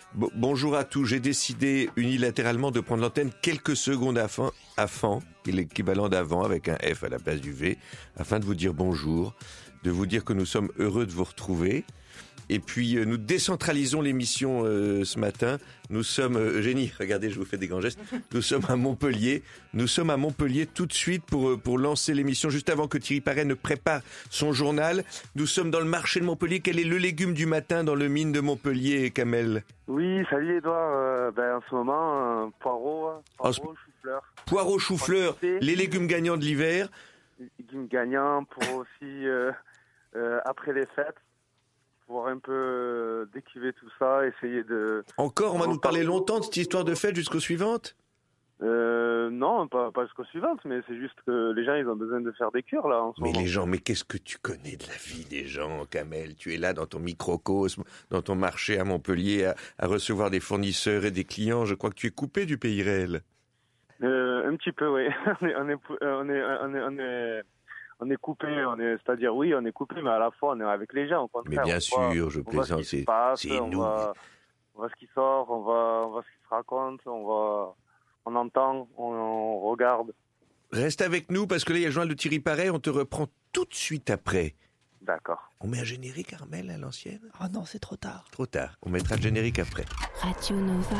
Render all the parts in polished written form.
Bonjour à tous. J'ai décidé unilatéralement de prendre l'antenne quelques secondes avant, qui est l'équivalent d'avant avec un F à la place du V, afin de vous dire bonjour, de vous dire que nous sommes heureux de vous retrouver. Et puis nous décentralisons l'émission ce matin. Nous sommes, Eugénie, regardez, je vous fais des grands gestes. Nous sommes à Montpellier. Nous sommes à Montpellier tout de suite pour lancer l'émission, juste avant que Thierry Parret ne prépare son journal. Nous sommes dans le marché de Montpellier. Quel est le légume du matin dans le mine de Montpellier, Kamel? Oui, salut Edouard. En ce moment, poireaux, chou-fleur. Poireaux, chou-fleur, les légumes gagnants de l'hiver. Légumes gagnants pour aussi, après les fêtes. Pour un peu décuver tout ça, essayer de... Encore, on va nous parler longtemps de cette histoire de fête jusqu'aux suivantes? Non, pas jusqu'aux suivantes, mais c'est juste que les gens, ils ont besoin de faire des cures, là, en ce moment. Mais les gens, mais qu'est-ce que tu connais de la vie des gens, Kamel? Tu es là dans ton microcosme, dans ton marché à Montpellier, à recevoir des fournisseurs et des clients. Je crois que tu es coupé du pays réel. Un petit peu, oui. On est coupé, c'est-à-dire oui, on est coupé, mais à la fois on est avec les gens. Mais bien sûr, je plaisante, c'est nous. On voit ce qui sort, on voit ce qui se raconte, on entend, on regarde. Reste avec nous parce que là il y a le journal de Thierry Parret, on te reprend tout de suite après. D'accord. On met un générique, Armel, à l'ancienne? Oh non, c'est trop tard. Trop tard, on mettra le générique après. Radio Nova.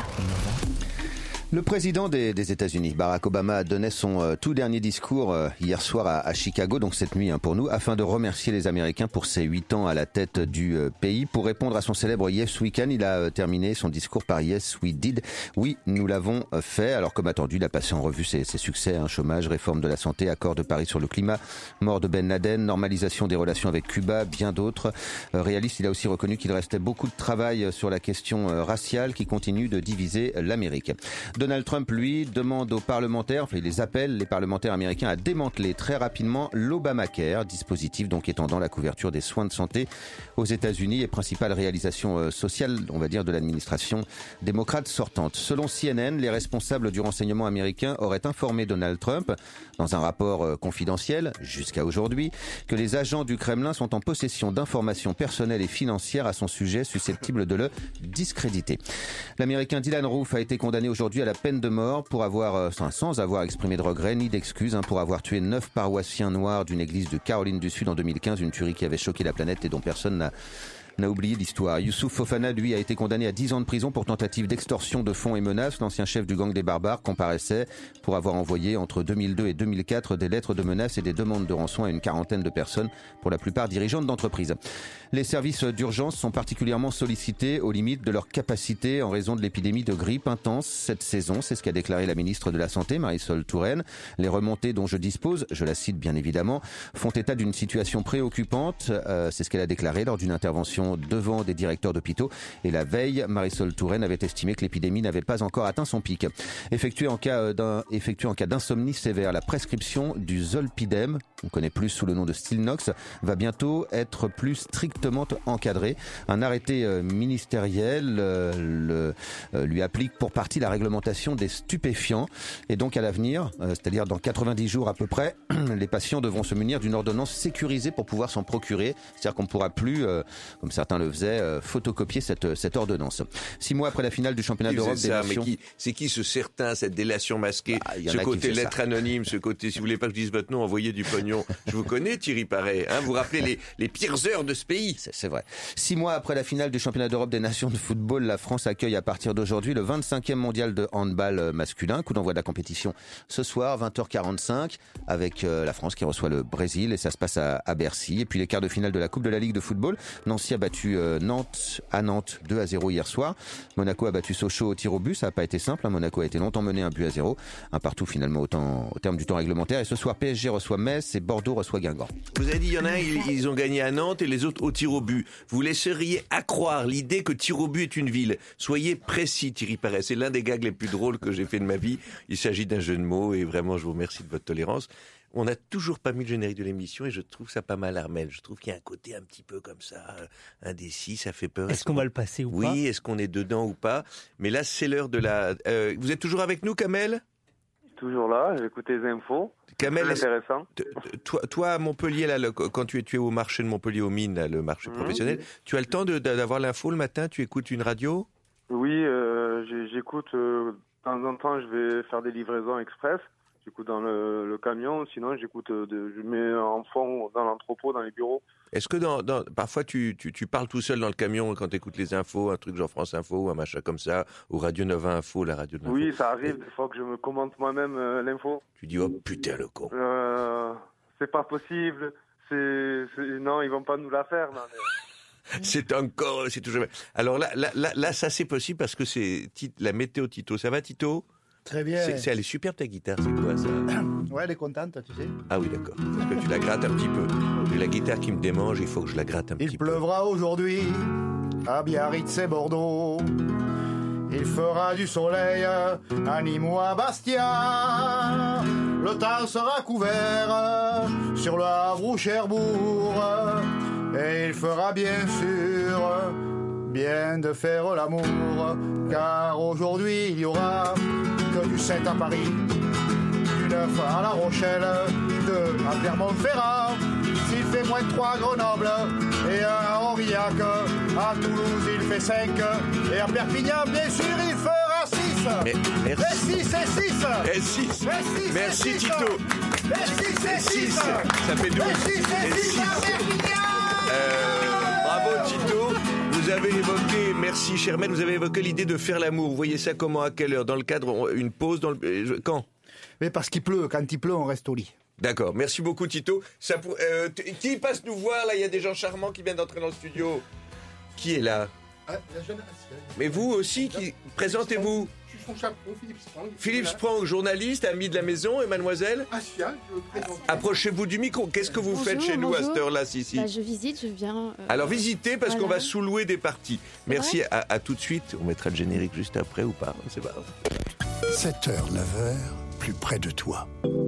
Le président des États-Unis, Barack Obama, donnait son tout dernier discours hier soir à Chicago, donc cette nuit pour nous, afin de remercier les Américains pour ses 8 ans à la tête du pays. Pour répondre à son célèbre Yes We Can, il a terminé son discours par Yes We Did. Oui, nous l'avons fait. Alors comme attendu, il a passé en revue ses succès, chômage, réforme de la santé, accord de Paris sur le climat, mort de Ben Laden, normalisation des relations avec Cuba, bien d'autres. Réaliste, il a aussi reconnu qu'il restait beaucoup de travail sur la question raciale qui continue de diviser l'Amérique. Donald Trump, lui, demande aux parlementaires, il les appelle, les parlementaires américains, à démanteler très rapidement l'Obamacare, dispositif donc étendant la couverture des soins de santé aux États-Unis et principale réalisation sociale, on va dire, de l'administration démocrate sortante. Selon CNN, les responsables du renseignement américain auraient informé Donald Trump, dans un rapport confidentiel, jusqu'à aujourd'hui, que les agents du Kremlin sont en possession d'informations personnelles et financières à son sujet susceptibles de le discréditer. L'Américain Dylan Roof a été condamné aujourd'hui à la peine de mort pour sans avoir exprimé de regret ni d'excuses, pour avoir tué 9 paroissiens noirs d'une église de Caroline du Sud en 2015, une tuerie qui avait choqué la planète et dont personne n'a oublié l'histoire. Youssouf Fofana, lui, a été condamné à 10 ans de prison pour tentative d'extorsion de fonds et menaces. L'ancien chef du gang des barbares comparaissait pour avoir envoyé entre 2002 et 2004 des lettres de menaces et des demandes de rançon à une quarantaine de personnes, pour la plupart dirigeantes d'entreprises. Les services d'urgence sont particulièrement sollicités aux limites de leur capacité en raison de l'épidémie de grippe intense cette saison. C'est ce qu'a déclaré la ministre de la Santé, Marisol Touraine. Les remontées dont je dispose, je la cite bien évidemment, font état d'une situation préoccupante. C'est ce qu'elle a déclaré lors d'une intervention devant des directeurs d'hôpitaux. Et la veille, Marisol Touraine avait estimé que l'épidémie n'avait pas encore atteint son pic. Effectuée en cas d'insomnie sévère, la prescription du Zolpidem, on connaît plus sous le nom de Stilnox, va bientôt être plus strictement encadrée. Un arrêté ministériel lui applique pour partie la réglementation des stupéfiants. Et donc à l'avenir, c'est-à-dire dans 90 jours à peu près, les patients devront se munir d'une ordonnance sécurisée pour pouvoir s'en procurer. C'est-à-dire qu'on ne pourra plus, comme certains le faisaient, photocopier cette ordonnance. 6 mois après la finale du championnat d'Europe des Nations... Mais c'est qui ce certain, cette délation masquée, ce côté lettre anonyme, ce côté, si vous voulez pas que je dise votre nom, envoyez du pognon. Je vous connais, Thierry Parret, vous vous rappelez les pires heures de ce pays. C'est vrai. 6 mois après la finale du championnat d'Europe des Nations de football, la France accueille à partir d'aujourd'hui le 25e mondial de handball masculin. Coup d'envoi de la compétition ce soir, 20h45, avec la France qui reçoit le Brésil, et ça se passe à Bercy. Et puis les quarts de finale de la Coupe de la Ligue de football. Nancy a battu Nantes à Nantes 2-0 hier soir. Monaco a battu Sochaux au tir au but. Ça n'a pas été simple. Monaco a été longtemps mené 1-0. Un partout finalement au terme du temps réglementaire. Et ce soir, PSG reçoit Metz et Bordeaux reçoit Guingamp. Vous avez dit, il y en a un, ils ont gagné à Nantes et les autres au tir au but. Vous laisseriez accroire l'idée que tir au but est une ville. Soyez précis, Thierry Parret. C'est l'un des gags les plus drôles que j'ai fait de ma vie. Il s'agit d'un jeu de mots et vraiment, je vous remercie de votre tolérance. On n'a toujours pas mis le générique de l'émission et je trouve ça pas mal, Armel. Je trouve qu'il y a un côté un petit peu comme ça, indécis, ça fait peur. Est-ce qu'on va le passer ou pas? Oui, est-ce qu'on est dedans ou pas? Mais là, c'est l'heure de la... vous êtes toujours avec nous, Kamel? Toujours là, j'écoute les infos. Kamel, c'est intéressant. Toi, à Montpellier, là, quand tu es au marché de Montpellier, aux mines, là, le marché professionnel, tu as le temps d'avoir l'info le matin? Tu écoutes une radio? Oui, j'écoute de temps en temps, je vais faire des livraisons express. J'écoute dans le camion, sinon j'écoute, je mets en fond dans l'entrepôt, dans les bureaux. Est-ce que parfois tu parles tout seul dans le camion quand tu écoutes les infos, un truc genre France Info, un machin comme ça, ou Radio Nova Info, la radio de l'info? Oui, ça arrive des fois que je me commente moi-même l'info. Tu dis, oh putain le con. C'est pas possible. Non, ils vont pas nous la faire. Non, mais... C'est toujours. Alors là, ça c'est possible parce que c'est la météo Tito. Ça va Tito? Très bien. Elle est superbe ta guitare, c'est quoi ça? Ouais, elle est contente, tu sais. Ah oui, d'accord. Parce que tu la grattes un petit peu. J'ai la guitare qui me démange, il faut que je la gratte un petit peu. Il pleuvra aujourd'hui à Biarritz et Bordeaux. Il fera du soleil à Nîmes ou à Bastia. Le temps sera couvert sur le Havre ou Cherbourg. Et il fera bien sûr bien de faire l'amour. Car aujourd'hui il y aura que du 7 à Paris, du 9 à La Rochelle, 2 à Clermont-Ferrand. S'il fait moins de 3 à Grenoble et 1 à Aurillac, à Toulouse il fait 5 et à Perpignan bien sûr il fera 6. Mais merci. Et 6 et 6. Et 6. Merci Tito. Et 6 et 6. Ça fait 12. Et 6 et 6 à Perpignan. Bravo Tito. Vous avez évoqué, merci Germaine, vous avez évoqué l'idée de faire l'amour. Vous voyez ça comment, à quelle heure? Dans le cadre, une pause quand? Mais parce qu'il pleut, quand il pleut on reste au lit. D'accord, merci beaucoup Tito. Qui passe nous voir là? Il y a des gens charmants qui viennent d'entrer dans le studio. Qui est là? La jeune Assienne. Mais vous aussi, présentez-vous. Je suis son chaperon, Philippe Sprang. Philippe Sprang, journaliste, ami de la maison, et mademoiselle Assia, je le présente. Approchez-vous du micro. Qu'est-ce que vous faites chez nous à cette heure-là, Sissi? Je visite, je viens... Alors visitez parce qu'on voilà. va sous-louer des parties. Merci, à tout de suite. On mettra le générique juste après ou pas, c'est pas grave. 7h, 9h, plus près de toi.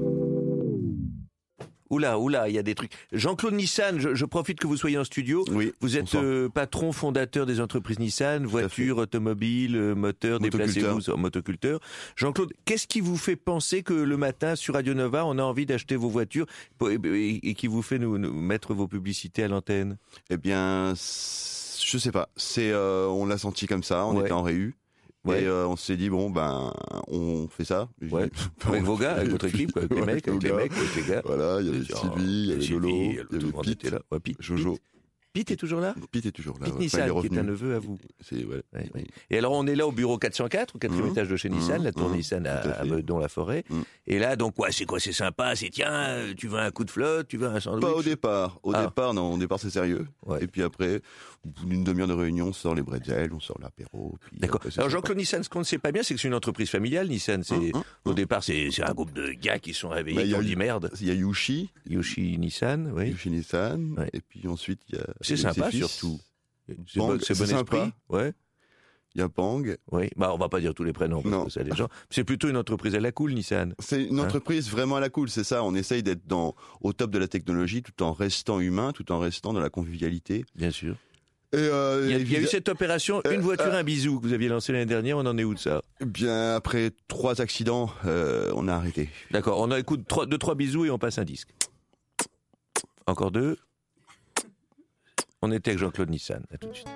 Oula, il y a des trucs. Jean-Claude Nissan, je profite que vous soyez en studio. Oui. Vous êtes patron fondateur des entreprises Nissan, voitures, automobiles, moteurs, déplacez-vous, motoculteurs. Jean-Claude, qu'est-ce qui vous fait penser que le matin sur Radio Nova, on a envie d'acheter vos voitures et qui vous fait nous mettre vos publicités à l'antenne? Eh bien, je sais pas. On l'a senti comme ça. On était en réu. Ouais. Et on s'est dit, bon, on fait ça. Ouais. Avec vos gars, avec votre équipe, avec les mecs, avec les gars. Voilà, il y avait Sylvie, il y avait Lolo, il y avait Pete, là. Ouais, Pete, Jojo. Pete est toujours là? Pete est toujours là. Pete Nissan, qui est un neveu à vous. Ouais. Et alors, on est là au bureau 404, au 4e étage de chez Nissan, la tour Nissan à Meudon-la-Forêt. Et là, donc, c'est sympa, tiens, tu veux un coup de flotte, tu veux un sandwich? Pas au départ. Au départ, c'est sérieux. Ouais. Et puis après, au bout d'une demi-heure de réunion, on sort les bretzels, on sort l'apéro. D'accord. Alors, Jean-Claude Nissan, ce qu'on ne sait pas bien, c'est que c'est une entreprise familiale, Nissan. Au départ, c'est un groupe de gars qui sont réveillés, qui ont dit merde. Il y a Yushi Nissan, oui. Yushi Nissan. Ouais. Et puis ensuite, il y a. C'est sympa, surtout. C'est bon esprit. Sympa. Ouais. Il y a Pang. Oui. On va pas dire tous les prénoms. Parce que ça, les gens. C'est plutôt une entreprise à la cool, Nissan. C'est une entreprise vraiment à la cool, c'est ça. On essaye d'être au top de la technologie, tout en restant humain, tout en restant dans la convivialité. Bien sûr. Et il y a eu cette opération, une voiture, un bisou, que vous aviez lancé l'année dernière. On en est où de ça? Bien, après 3 accidents, on a arrêté. D'accord. On écoute 2-3 bisous et on passe un disque. Encore 2. On était avec Jean-Claude Nissan. À tout de suite.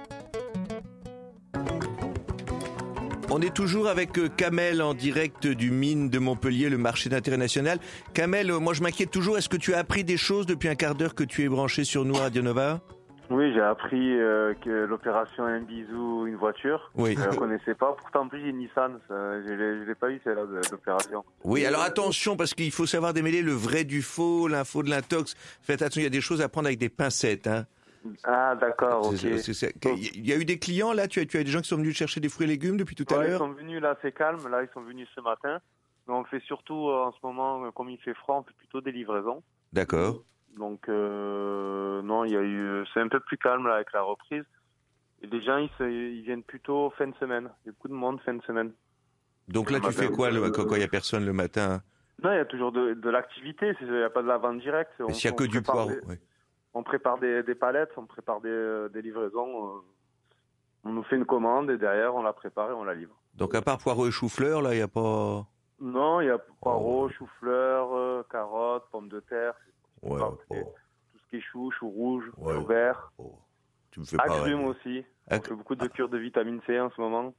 On est toujours avec Kamel en direct du mine de Montpellier, le marché d'intérêt national. Kamel, moi je m'inquiète toujours. Est-ce que tu as appris des choses depuis un quart d'heure que tu es branché sur nous à Radio Nova? Oui, j'ai appris que l'opération Un bisou, une voiture. Oui. Je ne connaissais pas. Pourtant, en plus, j'ai une Nissan. Je l'ai pas eu, celle-là, l'opération. Oui, alors attention, parce qu'il faut savoir démêler le vrai du faux, l'info de l'intox. Faites attention, il y a des choses à prendre avec des pincettes. Hein. Ah, d'accord, ok. Il y a eu des clients, là? Tu as des gens qui sont venus chercher des fruits et légumes depuis tout à l'heure? Ils sont venus, là, c'est calme. Là, ils sont venus ce matin. Mais on fait surtout, en ce moment, comme il fait froid, on fait plutôt des livraisons. D'accord. Donc, non, c'est un peu plus calme là avec la reprise. Et les gens, ils viennent plutôt fin de semaine. Il y a beaucoup de monde fin de semaine. Donc là, tu fais quoi quand il n'y a personne le matin? Non, il y a toujours de l'activité. Il n'y a pas de la vente directe. S'il n'y a que du poireau. On prépare des palettes, on prépare des livraisons. On nous fait une commande et derrière, on la prépare et on la livre. Donc à part poireaux et chou-fleur, là, il n'y a pas... Non, il y a poireaux, chou-fleur, carottes, pommes de terre. Ouais, tout ce qui est chou rouge, chou vert. Tu me fais pas agrumes aussi. On fait beaucoup de cures de vitamine C en ce moment.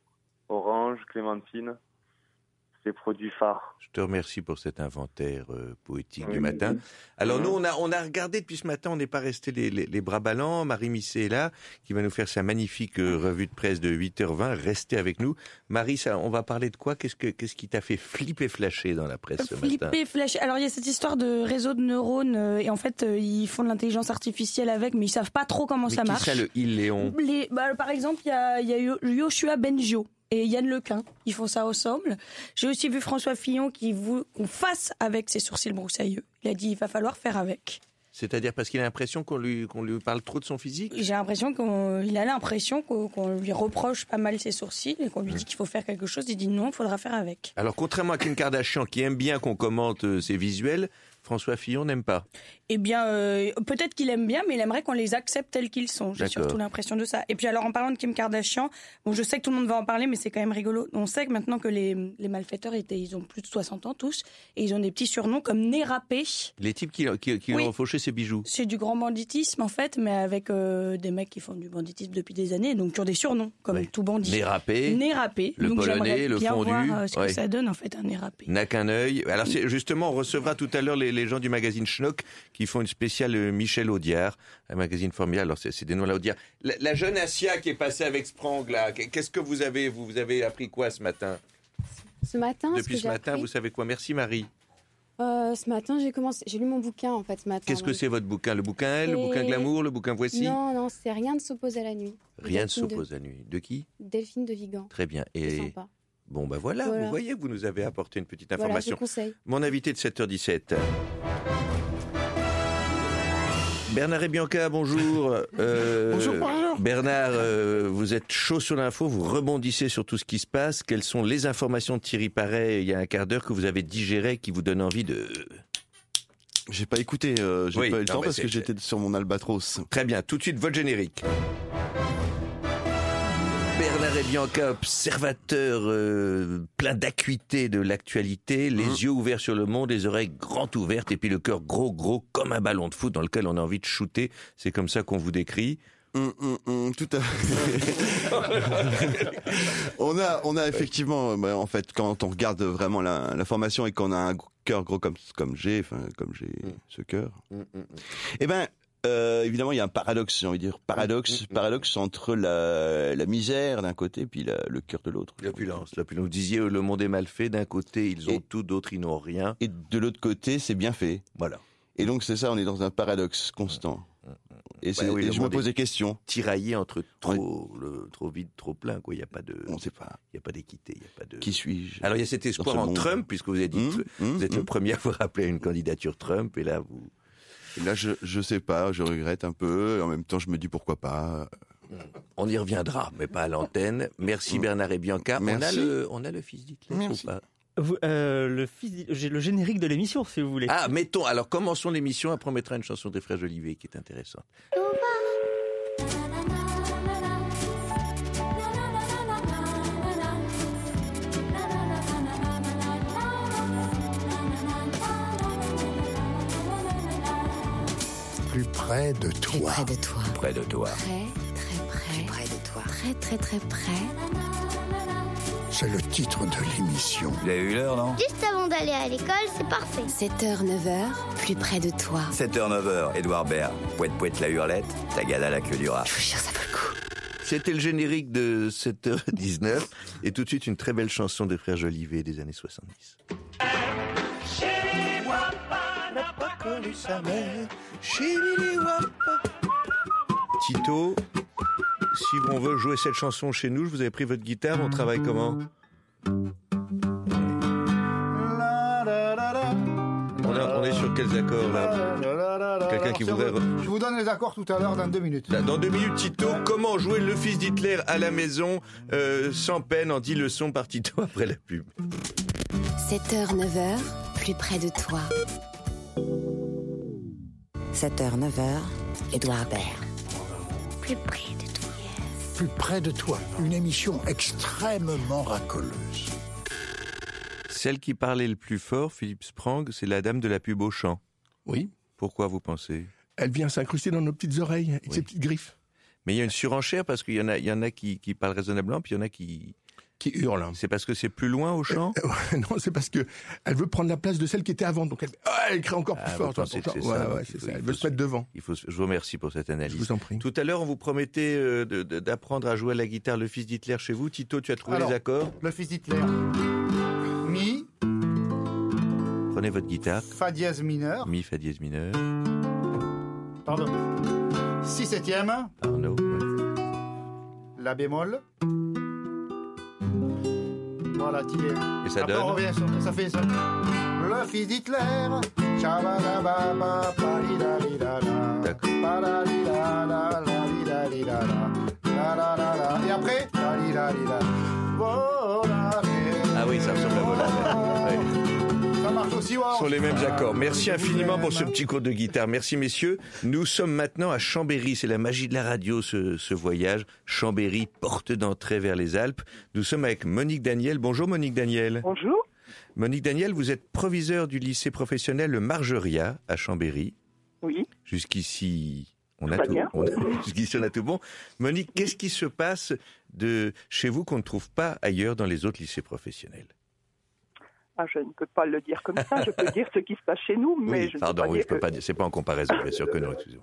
orange, clémentine. C'est les produits phares. Je te remercie pour cet inventaire poétique Oui. du matin. Alors nous, on a regardé depuis ce matin, on n'est pas resté les bras ballants. Marie Misset est là, qui va nous faire sa magnifique revue de presse de 8h20. Restez avec nous. Marie, on va parler de quoi ? Qu'est-ce qui t'a fait flipper flasher dans la presse ce matin ? Flipper, flasher. Alors il y a cette histoire de réseau de neurones et en fait ils font de l'intelligence artificielle avec, mais ils savent pas trop comment ça marche. Qui ça, le Léon ? Par exemple, il y a Yoshua Bengio et Yann Lequin, ils font ça ensemble. J'ai aussi vu François Fillon qui veut qu'on fasse avec ses sourcils broussailleux. Il a dit il va falloir faire avec. C'est-à-dire parce qu'il a l'impression qu'on lui parle trop de son physique ? J'ai l'impression qu'il a l'impression qu'on lui reproche pas mal ses sourcils et qu'on lui dit qu'il faut faire quelque chose. Il dit non, il faudra faire avec. Alors contrairement à Kim Kardashian qui aime bien qu'on commente ses visuels, François Fillon n'aime pas. Eh bien, peut-être qu'il aime bien, mais il aimerait qu'on les accepte tels qu'ils sont. J'ai surtout l'impression de ça. Et puis alors, en parlant de Kim Kardashian, bon, je sais que tout le monde va en parler, mais c'est quand même rigolo. On sait que maintenant que les malfaiteurs, ils ont plus de 60 ans tous, et ils ont des petits surnoms comme Nez Râpé. Les types qui ont fauché ses bijoux. C'est du grand banditisme, en fait, mais avec des mecs qui font du banditisme depuis des années, donc qui ont des surnoms, comme tout bandit. Nez Râpé. Nez Râpé. Le donc, polonais, le bien fondu. Voir ce que ça donne, en fait, un Nez Râpé. N'a qu'un œil. Alors, justement, on recevra tout à l'heure les gens du magazine Schnock qui font une spéciale Michel Audiard, un magazine formidable. Alors, c'est des noms là, Audiard. La jeune Assia qui est passée avec Sprang, là, qu'est-ce que vous avez appris quoi ce matin ? Ce matin, Depuis ce matin, vous savez quoi ? Merci Marie. Ce matin, j'ai lu mon bouquin en fait ce matin. Qu'est-ce que c'est votre bouquin ? Le bouquin Elle, le bouquin Glamour, le bouquin Voici ? Non, c'est Rien ne s'oppose à la nuit. Rien ne s'oppose à la nuit. De qui ? Delphine de Vigan. Très bien. Et sympa. Bon, voilà, vous voyez, vous nous avez apporté une petite information. Voilà, je conseille. Mon invité de 7h17. Bernard et Bianca, bonjour. Bonjour. Bernard, vous êtes chaud sur l'info, vous rebondissez sur tout ce qui se passe. Quelles sont les informations de Thierry Parret il y a un quart d'heure que vous avez digérées, qui vous donnent envie de... J'ai pas écouté, pas eu le temps parce que j'étais sur mon albatros. Très bien, tout de suite votre générique. Bernard et Bianca, observateur plein d'acuité de l'actualité, les yeux ouverts sur le monde, les oreilles grandes ouvertes et puis le cœur gros comme un ballon de foot dans lequel on a envie de shooter. C'est comme ça qu'on vous décrit. Tout à fait. on a effectivement, en fait, quand on regarde vraiment l'information et qu'on a un cœur gros comme j'ai ce cœur, évidemment, il y a un paradoxe, j'ai envie de dire. Paradoxe entre la misère d'un côté, puis le cœur de l'autre. L'opulence. Vous disiez, le monde est mal fait. D'un côté, ils ont tout, d'autres, ils n'ont rien. Et de l'autre côté, c'est bien fait. Voilà. Et donc, c'est ça, on est dans un paradoxe constant. Et je me pose des questions. Tiraillé entre trop vide, trop plein, quoi. Il n'y a pas de. On ne sait pas. Il n'y a pas d'équité. Il y a pas de. Qui suis-je ? Alors, il y a cet espoir en Trump, puisque vous avez dit, vous êtes le premier à vous rappeler à une candidature Trump, et là, vous. Et là, je sais pas, je regrette un peu, et en même temps, je me dis pourquoi pas. On y reviendra, mais pas à l'antenne. Merci Bernard et Bianca. Merci. On a le fils d'Hitler ou pas ? J'ai le générique de l'émission, si vous voulez. Ah, mettons. Alors, commençons l'émission. Après, on mettra une chanson des Frères Jolivet qui est intéressante. Plus près de toi. Près de toi. Près de toi. Très, très près. Près de toi. Très, très, très près. C'est le titre de l'émission. Vous avez eu l'heure, non ? Juste avant d'aller à l'école, c'est parfait. 7h, 9h, plus près de toi. 7h, 9h, Édouard Baird. Pouette la hurlette, Tagada la queue du rat. Je vous jure, ça vaut le coup. C'était le générique de 7h19. Et tout de suite, une très belle chanson des Frères Jolivet des années 70. Tito, si on veut jouer cette chanson chez nous, vous avez pris votre guitare, on travaille comment ? On est sur quels accords là ? Quelqu'un qui voudrait... Je vous donne les accords tout à l'heure dans 2 minutes. Dans 2 minutes, Tito, comment jouer le fils d'Hitler à la maison sans peine en 10 leçons par Tito après la pub. 7h, 9h, plus près de toi. 7h, 9h, Édouard Baird. Plus près de toi. Plus près de toi, une émission extrêmement racoleuse. Celle qui parlait le plus fort, Philippe Sprang, c'est la dame de la pub Auchan. Oui. Pourquoi vous pensez ? Elle vient s'incruster dans nos petites oreilles et ses petites griffes. Mais il y a une surenchère parce qu'il y en a qui parlent raisonnablement, puis il y en a qui qui hurle. C'est parce que c'est plus loin au champ Non, c'est parce que elle veut prendre la place de celle qui était avant. Donc elle crie encore plus fort. C'est ça. Elle veut se mettre devant. Je vous remercie pour cette analyse. Je vous en prie. Tout à l'heure, on vous promettait d'apprendre à jouer à la guitare le fils d'Hitler chez vous. Tito, tu as trouvé les accords? Le fils d'Hitler. Mi. Prenez votre guitare. Fa dièse mineur. Mi, fa dièse mineur. Pardon. Si septième. Arnaud. La bémol. Voilà, tiré. Et ça après, donne. On revient sur ça fait ça. Le fils d'Hitler. Et après. Ah oui, ça ressemble à Volare. Ça marche aussi, wow. Ce sont les mêmes accords. Merci infiniment pour ce petit cours de guitare. Merci messieurs. Nous sommes maintenant à Chambéry. C'est la magie de la radio, ce voyage. Chambéry, porte d'entrée vers les Alpes. Nous sommes avec Monique Daniel. Bonjour Monique Daniel. Bonjour. Monique Daniel, vous êtes proviseur du lycée professionnel Le Margeria à Chambéry. Oui. Jusqu'ici, on a tout bon. Monique, qu'est-ce qui se passe de chez vous qu'on ne trouve pas ailleurs dans les autres lycées professionnels? Ah, je ne peux pas le dire comme ça. Je peux dire ce qui se passe chez nous, mais oui, je ne pardon, peux pas oui, dire je peux pas dire. C'est pas en comparaison, bien sûr que non. Excusez-moi.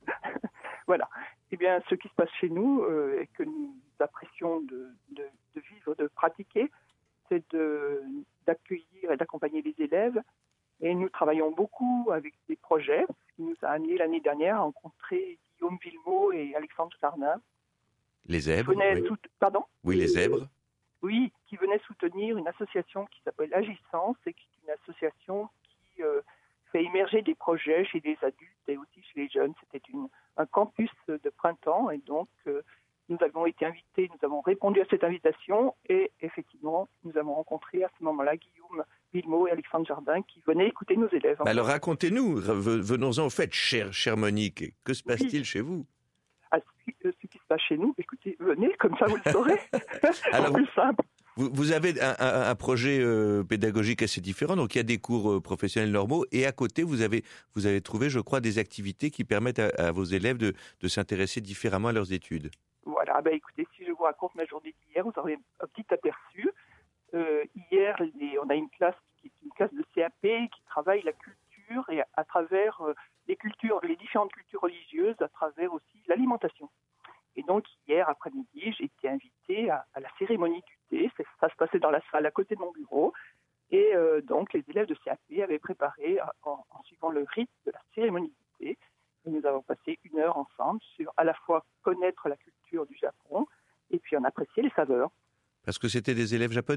Voilà. Eh bien, ce qui se passe chez nous et que nous apprécions de vivre, de pratiquer, c'est d'accueillir et d'accompagner les élèves. Et nous travaillons beaucoup avec des projets, ce qui nous a amené l'année dernière à rencontrer Guillaume Villemot et Alexandre Jardin. Les zèbres. Oui. Pardon ? Oui, les zèbres. Oui, qui venaient soutenir une association qui s'appelle Agissance et qui est une association qui fait émerger des projets chez les adultes et aussi chez les jeunes. C'était un campus de printemps et donc nous avons été invités, nous avons répondu à cette invitation et effectivement nous avons rencontré à ce moment-là Guillaume Villemot et Alexandre Jardin qui venaient écouter nos élèves. Alors racontez-nous, venons-en au fait, chère Monique, que se passe-t-il chez vous ? Ce qui se passe chez nous, écoutez, venez, comme ça vous le saurez. Alors, plus simple. Vous avez un projet pédagogique assez différent, donc il y a des cours professionnels normaux, et à côté, vous avez trouvé, je crois, des activités qui permettent à vos élèves de s'intéresser différemment à leurs études. Voilà, écoutez, si je vous raconte ma journée d'hier, vous aurez un petit aperçu. Hier, on a une classe qui est une classe de CAP qui travaille la culture et à travers les différentes cultures religieuses, à travers aussi l'alimentation. Et donc, hier après-midi, j'ai été invitée à la cérémonie du thé. Ça se passait dans la salle à côté de mon bureau. Et donc, les élèves de CAP avaient préparé, en suivant le rite de la cérémonie du thé. Et nous avons passé 1 heure ensemble sur à la fois connaître la culture du Japon et puis en apprécier les saveurs. Parce que c'était des élèves japonais ?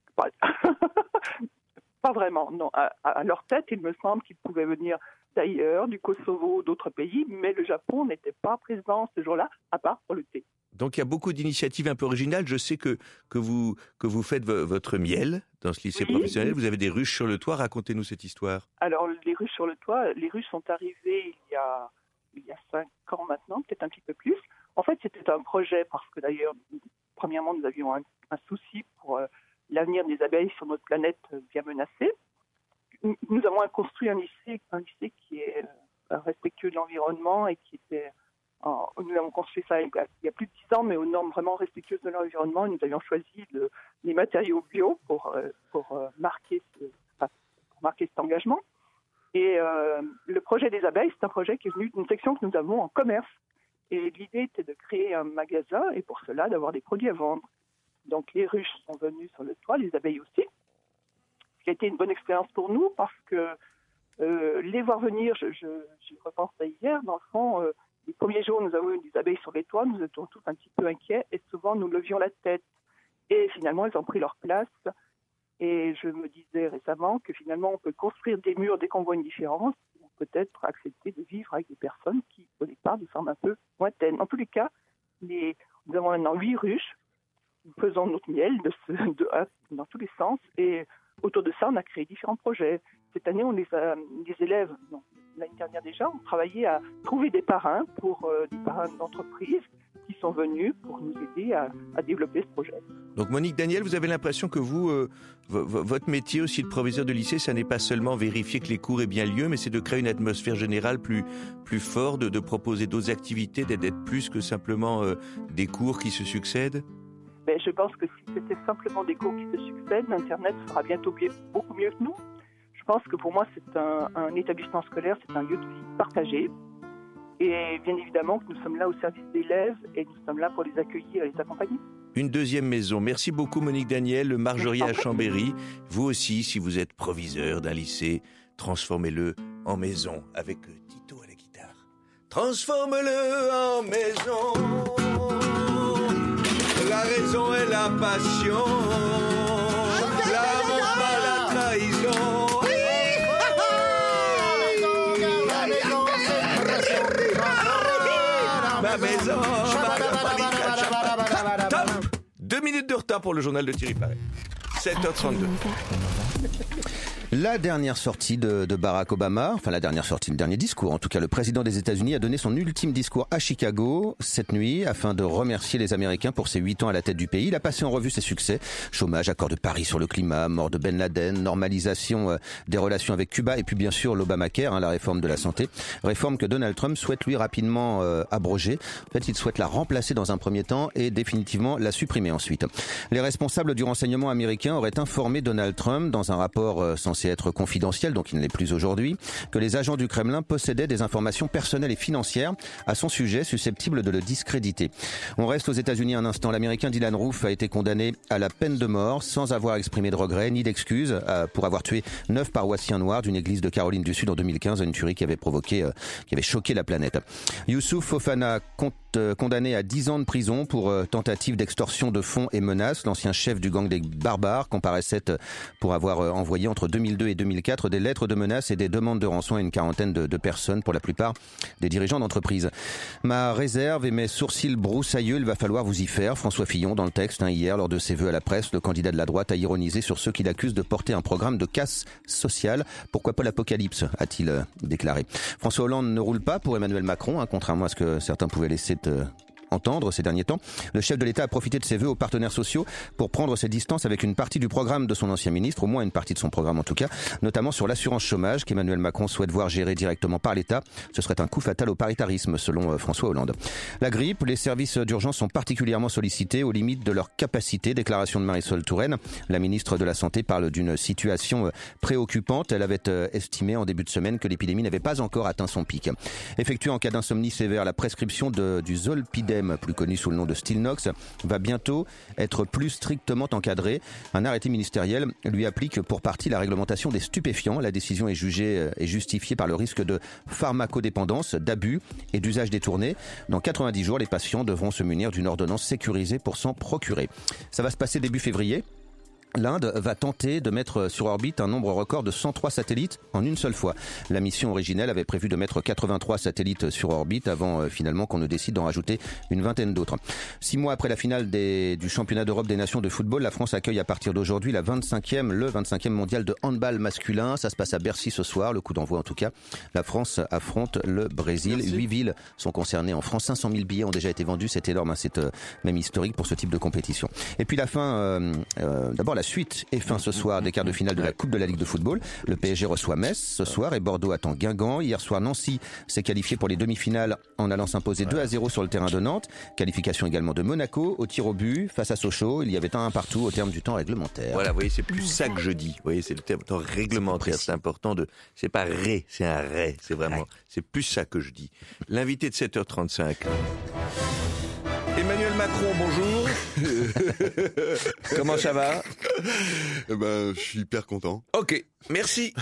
Pas vraiment, non. À leur tête, il me semble qu'ils pouvaient venir d'ailleurs, du Kosovo, d'autres pays, mais le Japon n'était pas présent ce jour-là, à part pour le thé. Donc il y a beaucoup d'initiatives un peu originales. Je sais que vous faites votre miel dans ce lycée professionnel. Vous avez des ruches sur le toit. Racontez-nous cette histoire. Alors les ruches sur le toit, les ruches sont arrivées il y a 5 ans maintenant, peut-être un petit peu plus. En fait, c'était un projet parce que d'ailleurs, premièrement, nous avions un souci pour l'avenir des abeilles sur notre planète bien menacée. Nous avons construit un lycée qui est respectueux de l'environnement et qui était... nous avons construit ça il y a plus de 10 ans, mais aux normes vraiment respectueuses de l'environnement. Nous avions choisi les matériaux bio pour marquer cet engagement. Et le projet des abeilles, c'est un projet qui est venu d'une section que nous avons en commerce. Et l'idée était de créer un magasin et pour cela d'avoir des produits à vendre. Donc les ruches sont venues sur le toit, les abeilles aussi. Ce qui a été une bonne expérience pour nous parce que les voir venir, je repense à hier, dans le fond, les premiers jours nous avons eu des abeilles sur les toits, nous étions tous un petit peu inquiets et souvent nous levions la tête. Et finalement, elles ont pris leur place. Et je me disais récemment que finalement, on peut construire des murs dès qu'on voit une différence ou peut-être accepter de vivre avec des personnes qui, au départ, nous semblent un peu lointaines. En tous les cas, nous avons maintenant 8 ruches. Nous faisons notre miel dans tous les sens et autour de ça, on a créé différents projets. Cette année, les élèves, l'année dernière déjà, ont travaillé à trouver des parrains des parrains d'entreprise qui sont venus pour nous aider à développer ce projet. Donc Monique Daniel, vous avez l'impression que votre métier aussi de proviseur de lycée, ça n'est pas seulement vérifier que les cours aient bien lieu, mais c'est de créer une atmosphère générale plus forte, de proposer d'autres activités, d'être plus que simplement des cours qui se succèdent ? Mais je pense que si c'était simplement des cours qui se succèdent, Internet sera bientôt beaucoup mieux que nous. Je pense que pour moi, c'est un établissement scolaire, c'est un lieu de vie partagé. Et bien évidemment que nous sommes là au service des élèves et nous sommes là pour les accueillir et les accompagner. Une deuxième maison. Merci beaucoup Monique Daniel, le Marjorie à Chambéry. Vous aussi, si vous êtes proviseur d'un lycée, transformez-le en maison avec Tito à la guitare. Transforme-le en maison. La raison et la passion. L'amour pas la trahison. Ma maison. Top. 2 minutes de retard pour le journal de Thierry Paré. 7h32. La dernière sortie de Barack Obama, enfin la dernière sortie, le dernier discours, en tout cas le président des États-Unis a donné son ultime discours à Chicago cette nuit afin de remercier les Américains pour ses 8 ans à la tête du pays. Il a passé en revue ses succès, chômage, accord de Paris sur le climat, mort de Ben Laden, normalisation des relations avec Cuba et puis bien sûr l'Obamacare, la réforme de la santé, réforme que Donald Trump souhaite lui rapidement abroger. En fait, il souhaite la remplacer dans un premier temps et définitivement la supprimer ensuite. Les responsables du renseignement américain auraient informé Donald Trump dans un rapport censé être confidentiel, donc il ne l'est plus aujourd'hui, que les agents du Kremlin possédaient des informations personnelles et financières à son sujet susceptibles de le discréditer. On reste aux États-Unis un instant. L'Américain Dylan Roof a été condamné à la peine de mort sans avoir exprimé de regrets ni d'excuses pour avoir tué 9 paroissiens noirs d'une église de Caroline du Sud en 2015, une tuerie qui avait choqué la planète. Youssouf Fofana condamné à 10 ans de prison pour tentative d'extorsion de fonds et menaces. L'ancien chef du gang des barbares comparaissait pour avoir envoyé entre 2002 et 2004 des lettres de menaces et des demandes de rançon à une quarantaine de personnes, pour la plupart des dirigeants d'entreprises. Ma réserve et mes sourcils broussailleux, il va falloir vous y faire. François Fillon, dans le texte, hier, lors de ses vœux à la presse, le candidat de la droite a ironisé sur ceux qui l'accusent de porter un programme de casse sociale. Pourquoi pas l'apocalypse, a-t-il déclaré. François Hollande ne roule pas pour Emmanuel Macron, contrairement à ce que certains pouvaient laisser entendre ces derniers temps. Le chef de l'État a profité de ses vœux aux partenaires sociaux pour prendre ses distances avec une partie du programme de son ancien ministre, au moins une partie de son programme en tout cas, notamment sur l'assurance chômage qu'Emmanuel Macron souhaite voir gérée directement par l'État. Ce serait un coup fatal au paritarisme, selon François Hollande. La grippe, les services d'urgence sont particulièrement sollicités aux limites de leur capacité. Déclaration de Marisol Touraine. La ministre de la Santé parle d'une situation préoccupante. Elle avait estimé en début de semaine que l'épidémie n'avait pas encore atteint son pic. Effectuée en cas d'insomnie sévère, la prescription du zolpidem, plus connu sous le nom de Stilnox, va bientôt être plus strictement encadrée. Un arrêté ministériel lui applique pour partie la réglementation des stupéfiants. La décision est jugée et justifiée par le risque de pharmacodépendance, d'abus et d'usage détourné. Dans 90 jours, les patients devront se munir d'une ordonnance sécurisée pour s'en procurer. Ça va se passer début février. L'Inde va tenter de mettre sur orbite un nombre record de 103 satellites en une seule fois. La mission originelle avait prévu de mettre 83 satellites sur orbite avant finalement qu'on ne décide d'en rajouter une vingtaine d'autres. 6 mois après la finale du championnat d'Europe des nations de football, la France accueille à partir d'aujourd'hui le 25e mondial de handball masculin. Ça se passe à Bercy ce soir, le coup d'envoi en tout cas. La France affronte le Brésil. Merci. 8 villes sont concernées en France. 500 000 billets ont déjà été vendus. C'est énorme, c'est même historique pour ce type de compétition. Et puis la fin, d'abord la suite et fin ce soir des quarts de finale de la Coupe de la Ligue de football. Le PSG reçoit Metz ce soir et Bordeaux attend Guingamp. Hier soir, Nancy s'est qualifié pour les demi-finales en allant s'imposer 2-0 sur le terrain de Nantes. Qualification également de Monaco au tir au but face à Sochaux. Il y avait 1 partout au terme du temps réglementaire. Voilà, vous voyez, c'est plus ça que je dis. Vous voyez, c'est le temps réglementaire. C'est important c'est pas ré, c'est un ré. C'est vraiment, c'est plus ça que je dis. L'invité de 7h35. Emmanuel Macron, bonjour. Comment ça va ? Je suis hyper content. Ok, merci.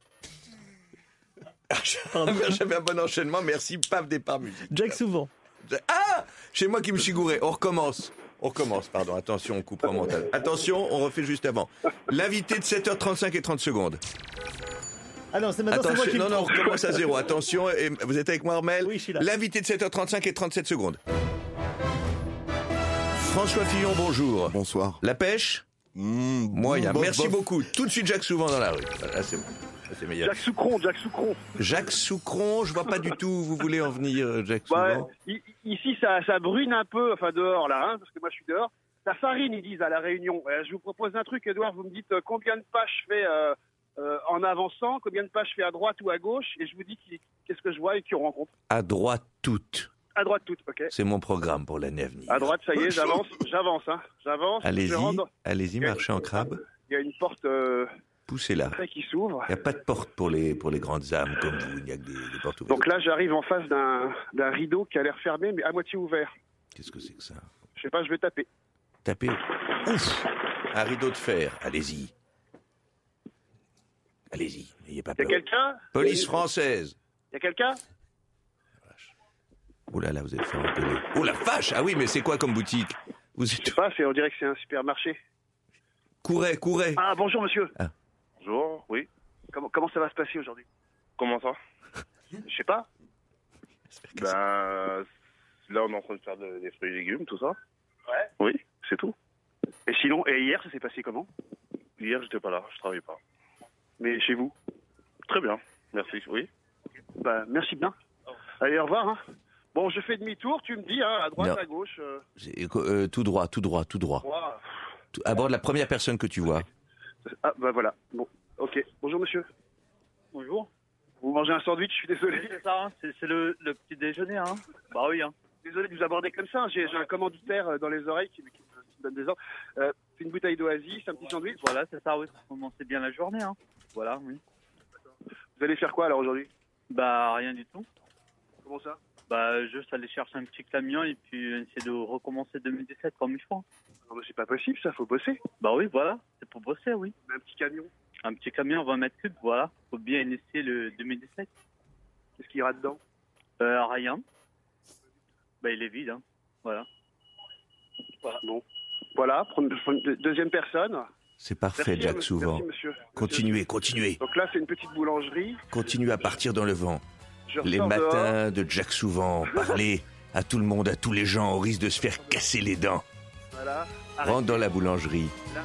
J'avais un bon enchaînement, merci, paf, départ musique. Jack souvent. Ah, c'est moi qui me suis gouré, on recommence, pardon, attention, on coupe en montage. Attention, on refait juste avant. L'invité de 7h35 et 30 secondes. Ah non, c'est maintenant, c'est moi qui on recommence à 0, attention, et vous êtes avec moi, Armel ? Oui, je suis là. L'invité de 7h35 et 37 secondes. François Fillon, bonjour. Bonsoir. La pêche ? Moyen. Merci beaucoup. Tout de suite, Jacques Souvent dans la rue. Là, c'est bon. Là, c'est meilleur. Jacques Soucron, je vois pas du tout où vous voulez en venir, Jacques Souvent. Ici, ça brune un peu, enfin dehors là, parce que moi je suis dehors. Ça farine, ils disent à la Réunion. Je vous propose un truc, Edouard, vous me dites combien de pas je fais en avançant, combien de pas je fais à droite ou à gauche, et je vous dis qu'est-ce que je vois et qui on rencontre. À droite toutes. À droite toute, ok. C'est mon programme pour l'année à venir. À droite, ça y est, j'avance, hein. J'avance. Allez-y, marchez en crabe. Il y a une porte poussez-la. Qui s'ouvre. Il n'y a pas de porte pour les grandes âmes comme vous, il n'y a que des portes ouvertes. Donc là, j'arrive en face d'un rideau qui a l'air fermé, mais à moitié ouvert. Qu'est-ce que c'est que ça? Je sais pas, je vais taper. Tapez. Ouf! Un rideau de fer, allez-y. Allez-y, n'ayez pas peur. Il y a quelqu'un? Police française. Il y a quelqu'un? Oh là là, vous êtes fait engueuler. Oh la vache! Ah oui, mais c'est quoi comme boutique? Je sais pas, on dirait que c'est un supermarché. Courez. Ah, bonjour monsieur. Ah. Bonjour, oui. Comment ça va se passer aujourd'hui? Comment ça? Je sais pas. Ben, là on est en train de faire des fruits et légumes, tout ça. Ouais. Oui, c'est tout. Et sinon, hier, ça s'est passé comment? Hier, j'étais pas là, je travaillais pas. Mais chez vous? Très bien, merci, oui. Bah, merci bien. Allez, au revoir. Hein. Bon, je fais demi-tour, tu me dis, hein, à droite, non. à gauche. Tout droit. Wow. À bord de la première personne que tu vois. Ah, bah voilà. Bon, ok. Bonjour, monsieur. Bonjour. Vous mangez un sandwich, je suis désolé. C'est ça, hein, c'est le petit déjeuner, hein. Bah oui, hein. Désolé de vous aborder comme ça, hein. J'ai un commanditaire dans les oreilles qui me donne des ordres. C'est une bouteille d'Oasis, un petit sandwich. Voilà, c'est ça, oui, pour commencer bien la journée, hein. Voilà, oui. Vous allez faire quoi alors aujourd'hui? Bah rien du tout. Comment ça? Bah juste aller chercher un petit camion et puis essayer de recommencer 2017 comme il faut. Non mais c'est pas possible ça, faut bosser. Bah oui, voilà, c'est pour bosser, oui. Un petit camion. Un petit camion 20 mètres cubes, voilà. Faut bien initier le 2017. Qu'est-ce qu'il y aura dedans? Rien. Bah il est vide, hein. Voilà. Bon. Voilà, deuxième personne. C'est parfait, merci, Jack Souvent. Merci, monsieur. Continuez. Donc là, c'est une petite boulangerie. Continuez à partir dans le vent. Je Les ressors matins dehors. de Jack Souvent, parler à tout le monde, à tous les gens, au risque de se faire casser les dents. Voilà. Rentre dans la boulangerie. Là.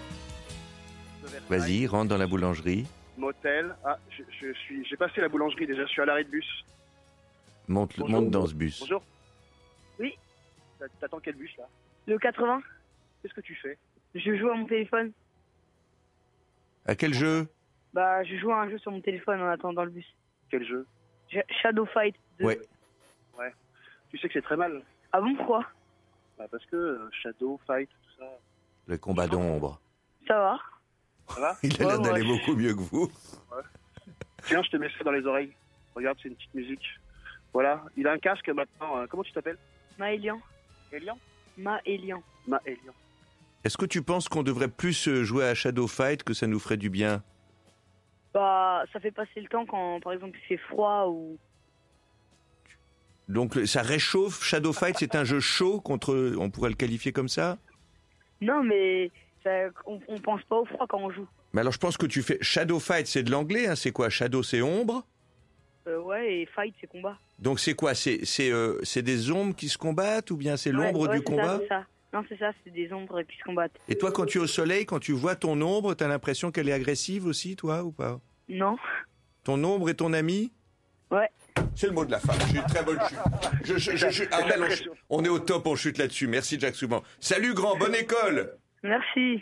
Vas-y, rentre dans la boulangerie. Motel. Ah, j'ai passé la boulangerie déjà, je suis à l'arrêt de bus. Monte dans ce bus. Bonjour. Oui. T'attends quel bus là? Le 80. Qu'est-ce que tu fais? Je joue à mon téléphone. À quel jeu? Bah, je joue à un jeu sur mon téléphone en attendant le bus. Quel jeu? Shadow Fight 2. Ouais. Tu sais que c'est très mal. Ah bon, pourquoi? Bah parce que Shadow Fight, tout ça. Le combat d'ombre. Ça va. Ça va? Il a l'air d'aller beaucoup mieux que vous. Ouais. Tiens, je te mets ça dans les oreilles. Regarde, c'est une petite musique. Voilà, il a un casque maintenant. Comment tu t'appelles? Maëlian. Elian? Maëlian. Est-ce que tu penses qu'on devrait plus jouer à Shadow Fight, que ça nous ferait du bien? Bah, ça fait passer le temps quand, par exemple, il fait froid ou... Donc ça réchauffe. Shadow Fight, c'est un jeu chaud contre. On pourrait le qualifier comme ça? Non, mais on pense pas au froid quand on joue. Mais alors je pense que tu fais Shadow Fight, c'est de l'anglais, hein, c'est quoi? Shadow, c'est ombre. Ouais, et Fight, c'est combat. Donc c'est quoi? C'est des ombres qui se combattent ou bien c'est l'ombre du combat? C'est ça. Non, c'est ça, c'est des ombres qui se combattent. Et toi, quand tu es au soleil, quand tu vois ton ombre, t'as l'impression qu'elle est agressive aussi, toi, ou pas? Non. Ton ombre est ton ami? Ouais. C'est le mot de la fin. J'ai une très bonne chute. Armel, on est au top, on chute là-dessus. Merci, Jack Souban. Salut, grand, bonne école. Merci.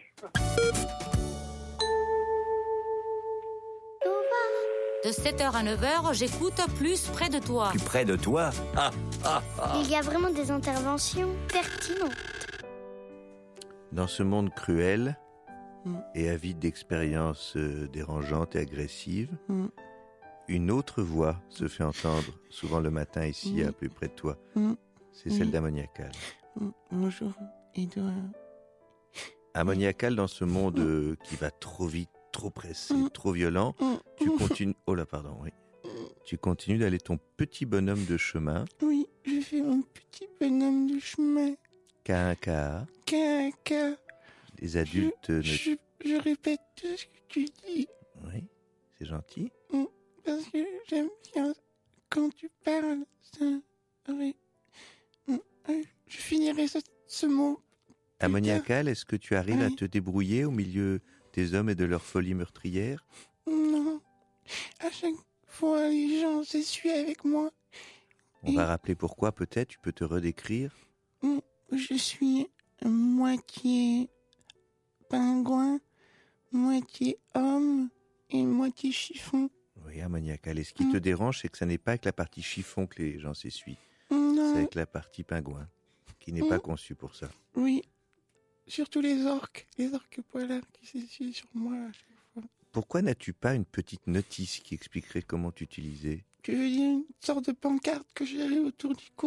De 7h à 9h, j'écoute Plus près de toi. Plus près de toi? Il y a vraiment des interventions pertinentes. Dans ce monde cruel et avide d'expériences dérangeantes et agressives, une autre voix se fait entendre, souvent le matin ici, à plus près de toi. C'est celle d'Ammoniacal. Bonjour, Edouard. Ammoniacal, dans ce monde qui va trop vite, trop pressé, trop violent, tu continues... Oh là, pardon, oui. Tu continues d'aller ton petit bonhomme de chemin. Oui, je fais mon petit bonhomme de chemin. K1K. K1K. Les adultes... Je répète tout ce que tu dis. Oui, c'est gentil. Parce que j'aime bien quand tu parles. Ça... Oui. Je finirai ce mot. Ammoniacal, est-ce que tu arrives à te débrouiller au milieu des hommes et de leur folie meurtrière? Non. À chaque fois, les gens s'essuient avec moi. On va rappeler pourquoi, peut-être. Tu peux te redécrire? Je suis moitié pingouin, moitié homme et moitié chiffon. Oui, Ammoniacal. Et ce qui te dérange, c'est que ça n'est pas que la partie chiffon que les gens s'essuient. Non. avec la partie pingouin, qui n'est pas conçue pour ça. Oui, surtout les orques poilades qui s'essuient sur moi. Pourquoi n'as-tu pas une petite notice qui expliquerait comment t'utiliser ? Tu veux dire une sorte de pancarte que j'ai autour du cou ?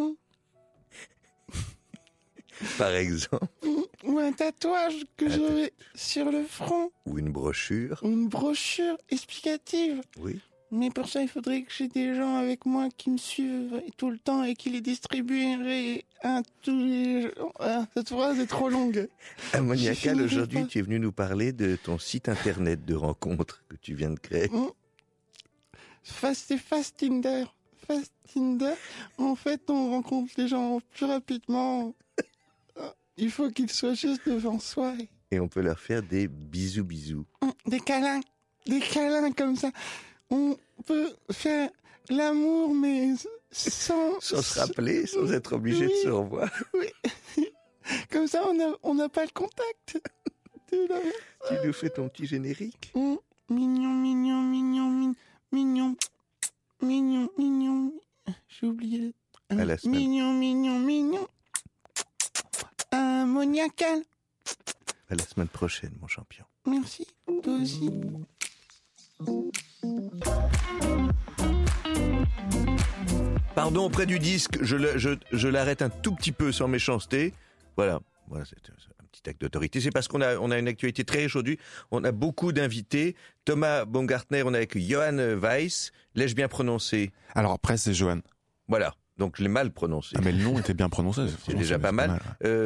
Par exemple. Ou un tatouage que j'aurais sur le front. Ou une brochure. Une brochure explicative. Oui. Mais pour ça, il faudrait que j'ai des gens avec moi qui me suivent tout le temps et qui les distribueraient à tous les jours. Ah, cette phrase est trop longue. Ammoniacal, aujourd'hui, tu es venu nous parler de ton site internet de rencontre que tu viens de créer. C'est Fast Tinder. Fast Tinder. En fait, on rencontre les gens plus rapidement. Il faut qu'ils soient juste devant soi. Et on peut leur faire des bisous. Des câlins comme ça. On peut faire l'amour, mais sans se rappeler, sans être obligé de se revoir. Oui. Comme ça, on n'a pas le contact. Tu nous fais ton petit générique. Mignon. J'ai oublié. À la semaine. Mignon. Ammoniacal. À la semaine prochaine, mon champion. Merci. Toi aussi. Pardon, auprès du disque, je l'arrête un tout petit peu sans méchanceté. Voilà, c'est un petit acte d'autorité. C'est parce qu'on a une actualité très riche aujourd'hui. On a beaucoup d'invités. Thomas Baumgartner, on est avec Johan Weiss. L'ai-je bien prononcé ? Alors après, c'est Johan. Voilà. Donc je l'ai mal prononcé. Ah mais le nom était bien prononcé. C'est déjà pas mal.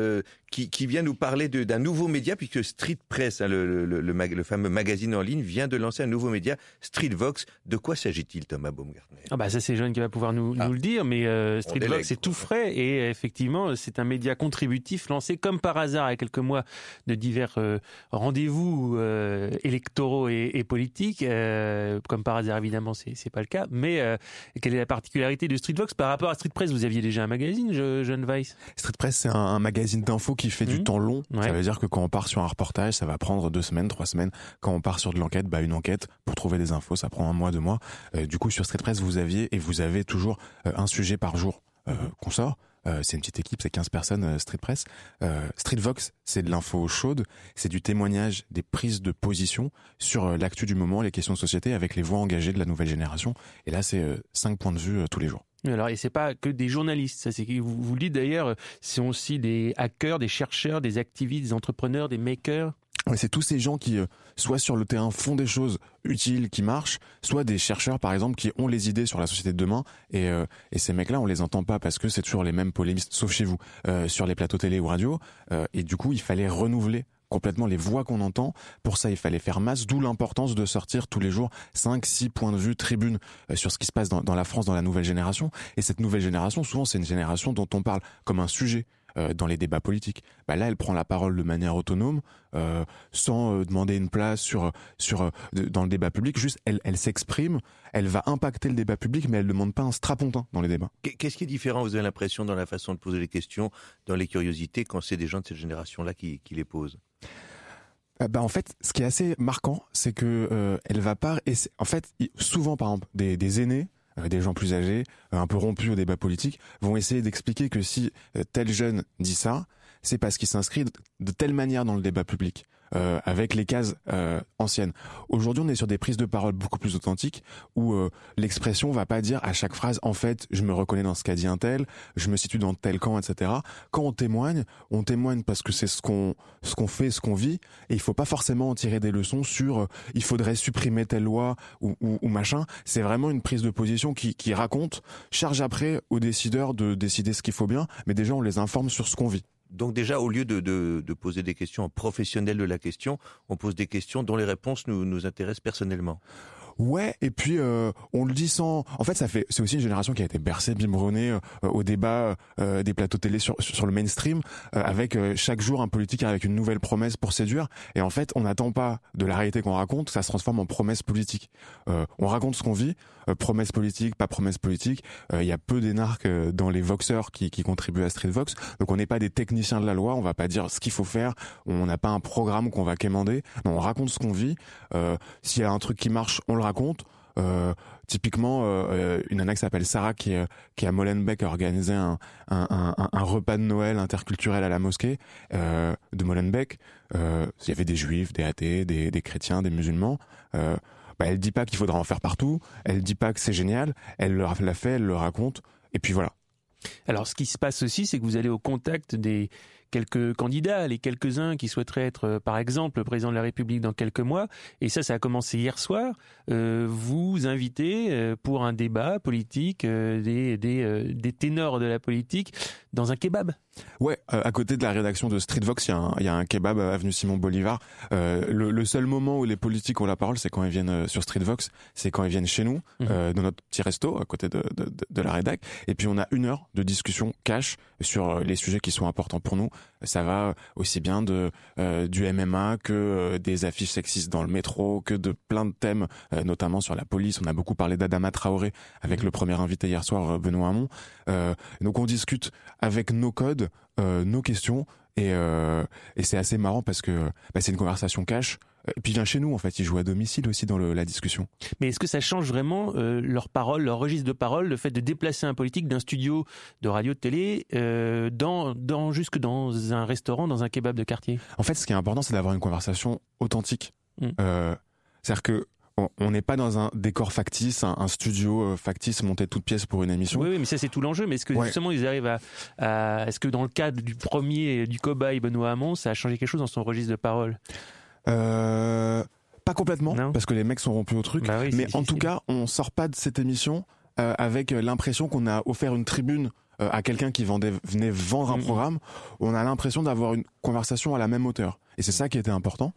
Qui vient nous parler d'un nouveau média, puisque Street Press, hein, le fameux magazine en ligne, vient de lancer un nouveau média, Streetvox. De quoi s'agit-il, Thomas Baumgartner ? Ça c'est Jeanne qui va pouvoir nous le dire, mais Streetvox c'est tout frais et effectivement c'est un média contributif lancé comme par hasard il y a quelques mois de divers rendez-vous électoraux et politiques. Comme par hasard évidemment c'est pas le cas, mais quelle est la particularité de Streetvox par rapport à Street Press? Vous aviez déjà un magazine, Jeanne Weiss? Street Press, c'est un magazine d'infos qui fait du temps long. Ouais. Ça veut dire que quand on part sur un reportage, ça va prendre 2 semaines, 3 semaines. Quand on part sur de l'enquête, une enquête, pour trouver des infos, ça prend 1 mois, 2 mois. Du coup, sur Street Press, vous avez toujours un sujet par jour qu'on sort. C'est une petite équipe, c'est 15 personnes, Street Press. Streetvox, c'est de l'info chaude, c'est du témoignage, des prises de position sur l'actu du moment, les questions de société, avec les voix engagées de la nouvelle génération. Et là, c'est 5 points de vue tous les jours. Alors, et c'est pas que des journalistes, ça c'est vous le dites d'ailleurs, c'est aussi des hackers, des chercheurs, des activistes, des entrepreneurs, des makers. Ouais, c'est tous ces gens qui, soit sur le terrain, font des choses utiles qui marchent, soit des chercheurs, par exemple, qui ont les idées sur la société de demain. Et ces mecs-là, on les entend pas parce que c'est toujours les mêmes polémistes, sauf chez vous, sur les plateaux télé ou radio. Et du coup, il fallait renouveler complètement les voix qu'on entend. Pour ça, il fallait faire masse, d'où l'importance de sortir tous les jours 5-6 points de vue, tribunes sur ce qui se passe dans la France, dans la nouvelle génération. Et cette nouvelle génération, souvent, c'est une génération dont on parle comme un sujet dans les débats politiques. Là, elle prend la parole de manière autonome, sans demander une place dans le débat public. Juste, elle s'exprime, elle va impacter le débat public, mais elle ne demande pas un strapontin dans les débats. Qu'est-ce qui est différent, vous avez l'impression, dans la façon de poser les questions, dans les curiosités, quand c'est des gens de cette génération-là qui les posent ? En fait, ce qui est assez marquant, c'est que elle va pas. En fait, souvent, par exemple, des aînés, des gens plus âgés, un peu rompus au débat politique, vont essayer d'expliquer que si tel jeune dit ça, c'est parce qu'il s'inscrit de telle manière dans le débat public, avec les cases anciennes. Aujourd'hui, on est sur des prises de parole beaucoup plus authentiques, où l'expression va pas dire à chaque phrase, en fait, je me reconnais dans ce qu'a dit un tel, je me situe dans tel camp, etc. Quand on témoigne parce que c'est ce qu'on fait, ce qu'on vit, et il faut pas forcément en tirer des leçons sur il faudrait supprimer telle loi ou machin. C'est vraiment une prise de position qui raconte, charge après aux décideurs de décider ce qu'il faut bien, mais déjà on les informe sur ce qu'on vit. Donc déjà, au lieu de poser des questions en professionnel de la question, on pose des questions dont les réponses nous intéressent personnellement. Ouais, et puis on le dit sans. En fait, c'est aussi une génération qui a été bercée, biberonnée au débat des plateaux télé sur le mainstream, avec chaque jour un politique avec une nouvelle promesse pour séduire. Et en fait, on n'attend pas de la réalité qu'on raconte, ça se transforme en promesse politique. On raconte ce qu'on vit, promesse politique, pas promesse politique. Il y a peu d'énarques dans les voxeurs qui contribuent à Streetvox. Donc on n'est pas des techniciens de la loi, on va pas dire ce qu'il faut faire. On n'a pas un programme qu'on va quémander. Non, on raconte ce qu'on vit. S'il y a un truc qui marche, on le raconte. Typiquement, une nana qui s'appelle Sarah qui à Molenbeek a organisé un repas de Noël interculturel à la mosquée de Molenbeek. Il y avait des juifs, des athées, des chrétiens, des musulmans. Elle dit pas qu'il faudra en faire partout. Elle dit pas que c'est génial. Elle l'a fait, elle le raconte. Et puis voilà. Alors, ce qui se passe aussi, c'est que vous allez au contact des quelques candidats, les quelques-uns qui souhaiteraient être, par exemple, le président de la République dans quelques mois. Et ça a commencé hier soir. Vous invitez pour un débat politique des ténors de la politique dans un kebab. Ouais, à côté de la rédaction de Streetvox, il y a un kebab avenue Simon Bolivar. Le seul moment où les politiques ont la parole, c'est quand ils viennent sur Streetvox, c'est quand ils viennent chez nous, dans notre petit resto à côté de la rédac. Et puis on a 1 heure de discussion cash sur les sujets qui sont importants pour nous. Ça va aussi bien du MMA que des affiches sexistes dans le métro, que de plein de thèmes, notamment sur la police. On a beaucoup parlé d'Adama Traoré avec le premier invité hier soir, Benoît Hamon. Donc on discute avec nos codes, nos questions, et c'est assez marrant parce que c'est une conversation cash. Et puis il vient chez nous, en fait, il joue à domicile aussi dans la discussion. Mais est-ce que ça change vraiment leur parole, leur registre de parole, le fait de déplacer un politique d'un studio de radio, de télé, jusque dans un restaurant, dans un kebab de quartier? En fait, ce qui est important, c'est d'avoir une conversation authentique. C'est-à-dire que on n'est pas dans un décor factice, un studio factice monté toute pièce pour une émission. Oui, mais ça c'est tout l'enjeu. Mais est-ce que justement ils arrivent est-ce que dans le cadre du premier, du cobaye Benoît Hamon, ça a changé quelque chose dans son registre de parole? Pas complètement, parce que les mecs sont rompus au truc. Bah oui, mais en tout cas, on sort pas de cette émission avec l'impression qu'on a offert une tribune à quelqu'un qui venait vendre un programme. On a l'impression d'avoir une conversation à la même hauteur. Et c'est ça qui était important.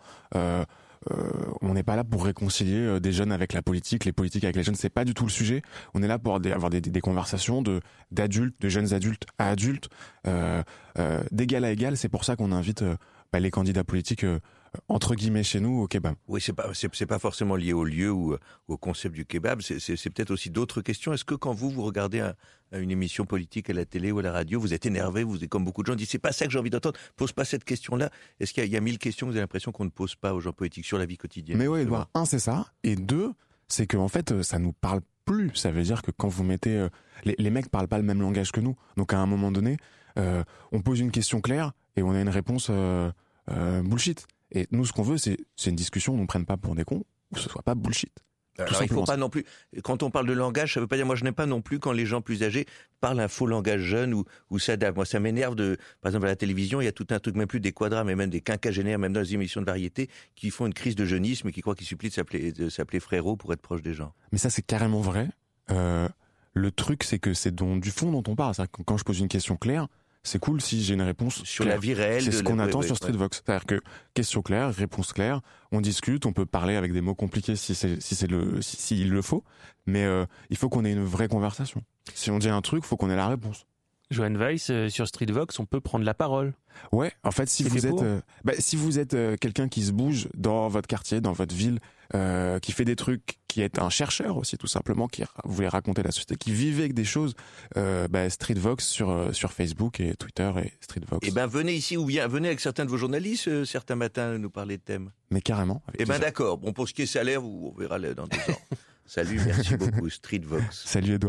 On n'est pas là pour réconcilier des jeunes avec la politique, les politiques avec les jeunes, c'est pas du tout le sujet. On est là pour avoir des conversations d'adultes, de jeunes adultes à adultes, d'égal à égal. C'est pour ça qu'on invite les candidats politiques entre guillemets chez nous au kebab. Oui, c'est pas forcément lié au lieu ou au concept du kebab, c'est peut-être aussi d'autres questions. Est-ce que quand vous regardez une émission politique à la télé ou à la radio, vous êtes énervé, vous êtes comme beaucoup de gens, dites c'est pas ça que j'ai envie d'entendre, pose pas cette question-là. Est-ce qu'il y a 1000 questions, vous avez l'impression qu'on ne pose pas aux gens politiques sur la vie quotidienne? Mais ouais, Edouard, c'est ça, et 2, c'est que en fait ça nous parle plus. Ça veut dire que quand vous mettez les mecs parlent pas le même langage que nous, donc à un moment donné on pose une question claire et on a une réponse bullshit. Et nous, ce qu'on veut, c'est une discussion où on ne prenne pas pour des cons, où ce soit pas bullshit. Alors, il faut pas non plus, quand on parle de langage, ça veut pas dire, moi je n'aime pas non plus quand les gens plus âgés parlent un faux langage jeune ou s'adaptent. Moi ça m'énerve par exemple à la télévision, il y a tout un truc, même plus des quadras, mais même des quinquagénaires, même dans les émissions de variété, qui font une crise de jeunisme et qui croient qu'il suffit de s'appeler frérot pour être proche des gens. Mais ça c'est carrément vrai. Le truc c'est que c'est du fond dont on parle. C'est-à-dire que quand je pose une question claire, c'est cool si j'ai une réponse sur claire. La vie réelle. C'est ce qu'on attend sur Streetvox. C'est-à-dire que question claire, réponse claire, on discute, on peut parler avec des mots compliqués s'il le faut, mais il faut qu'on ait une vraie conversation. Si on dit un truc, il faut qu'on ait la réponse. Johan Weiss, sur Streetvox, on peut prendre la parole. Ouais, en fait, si vous êtes quelqu'un qui se bouge dans votre quartier, dans votre ville, qui fait des trucs, qui est un chercheur aussi tout simplement, qui voulait raconter la société, qui vivait avec des choses, Streetvox sur Facebook et Twitter et Streetvox. Eh ben venez ici ou bien venez avec certains de vos journalistes certains matins nous parler de thèmes. Mais carrément. Eh ben d'accord. Bon, pour ce qui est salaire, on verra dans 2 ans. Salut, merci beaucoup Streetvox. Salut Edouard.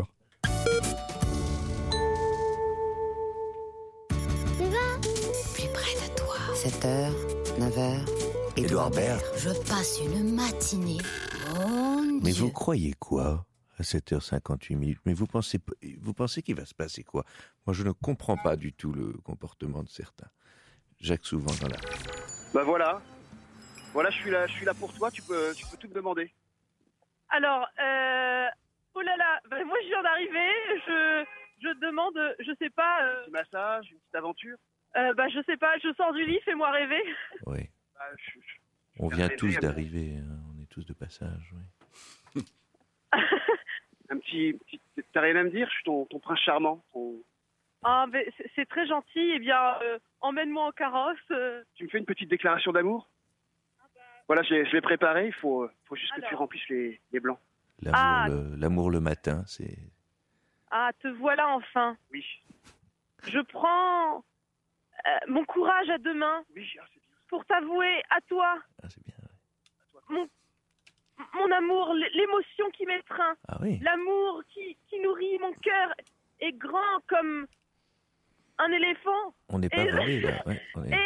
Plus près de toi. 7h, 9h. Édouard Baird. Je passe une matinée. Mon Mais Dieu. vous croyez quoi à 7h58? Mais vous pensez qu'il va se passer quoi? Moi, je ne comprends pas du tout le comportement de certains. Jacques Souvent dans la... Bah voilà, je suis là pour toi. Tu peux tout me demander. Alors, oh là là, bah moi je viens d'arriver. Je demande, je sais pas. Un petit massage, une petite aventure. Je sais pas. Je sors du lit, fais-moi rêver. Oui. Bah, On vient tous d'arriver, hein. On est tous de passage. Oui. Un petit, t'as rien à me dire? Je suis ton prince charmant. Ah, mais c'est très gentil. Eh bien, emmène-moi en carrosse. Tu me fais une petite déclaration d'amour? Voilà, je l'ai préparé. Il faut juste que tu remplisses les blancs. L'amour le matin, c'est... Ah, te voilà enfin. Oui. Je prends mon courage à 2 mains. Oui, c'est bien. Pour t'avouer à toi. Ah, c'est bien. Mon mon amour, l'émotion qui m'étreint, oui. l'amour qui nourrit mon cœur est grand comme un éléphant. On n'est pas volé, là. Ouais,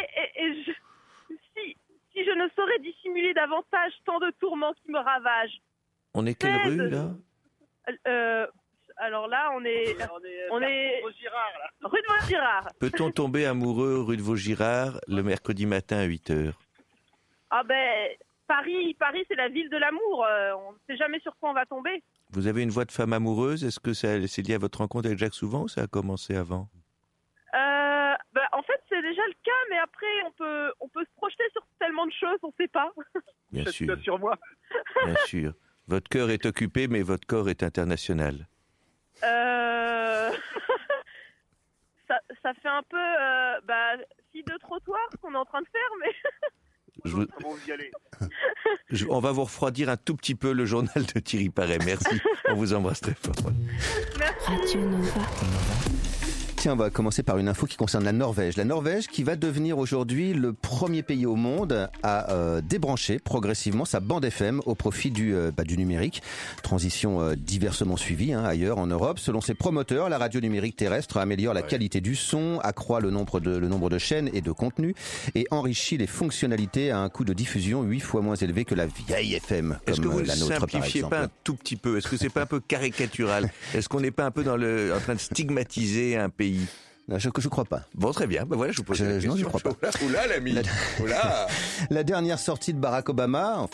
si je ne saurais dissimuler davantage tant de tourments qui me ravagent. On est quelle rue, là? Alors là, on est Vaugirard, là. rue de Vaugirard. Peut-on tomber amoureux rue de Vaugirard le mercredi matin à 8h? Ah ben, Paris, c'est la ville de l'amour. On ne sait jamais sur quoi on va tomber. Vous avez une voix de femme amoureuse. Est-ce que c'est lié à votre rencontre avec Jacques Souvent ou ça a commencé avant? En fait, c'est déjà le cas, mais après, on peut se projeter sur tellement de choses, on ne sait pas. Bien sûr. Sur moi. Bien sûr. Votre cœur est occupé, mais votre corps est international. Ça fait un peu fille de trottoir qu'on est en train de faire, mais... On va vous refroidir un tout petit peu le journal de Thierry Paré. Merci. On vous embrasse très fort. Radio Nova. Tiens, on va commencer par une info qui concerne la Norvège. La Norvège qui va devenir aujourd'hui le premier pays au monde à débrancher progressivement sa bande FM au profit du numérique. Transition diversement suivie ailleurs en Europe. Selon ses promoteurs, la radio numérique terrestre améliore la qualité du son, accroît le nombre de chaînes et de contenus et enrichit les fonctionnalités à un coût de diffusion 8 fois moins élevé que la vieille FM. Est-ce que vous la ne nôtre, simplifiez par pas exemple. un tout petit peu? Est-ce que c'est pas un peu caricatural? Est-ce qu'on n'est pas un peu en train de stigmatiser un pays? Non, je crois pas. Bon, très bien. Ben voilà, je vous pose la question. Non, je crois pas. Oula, l'ami. Oula. La dernière sortie de Barack Obama,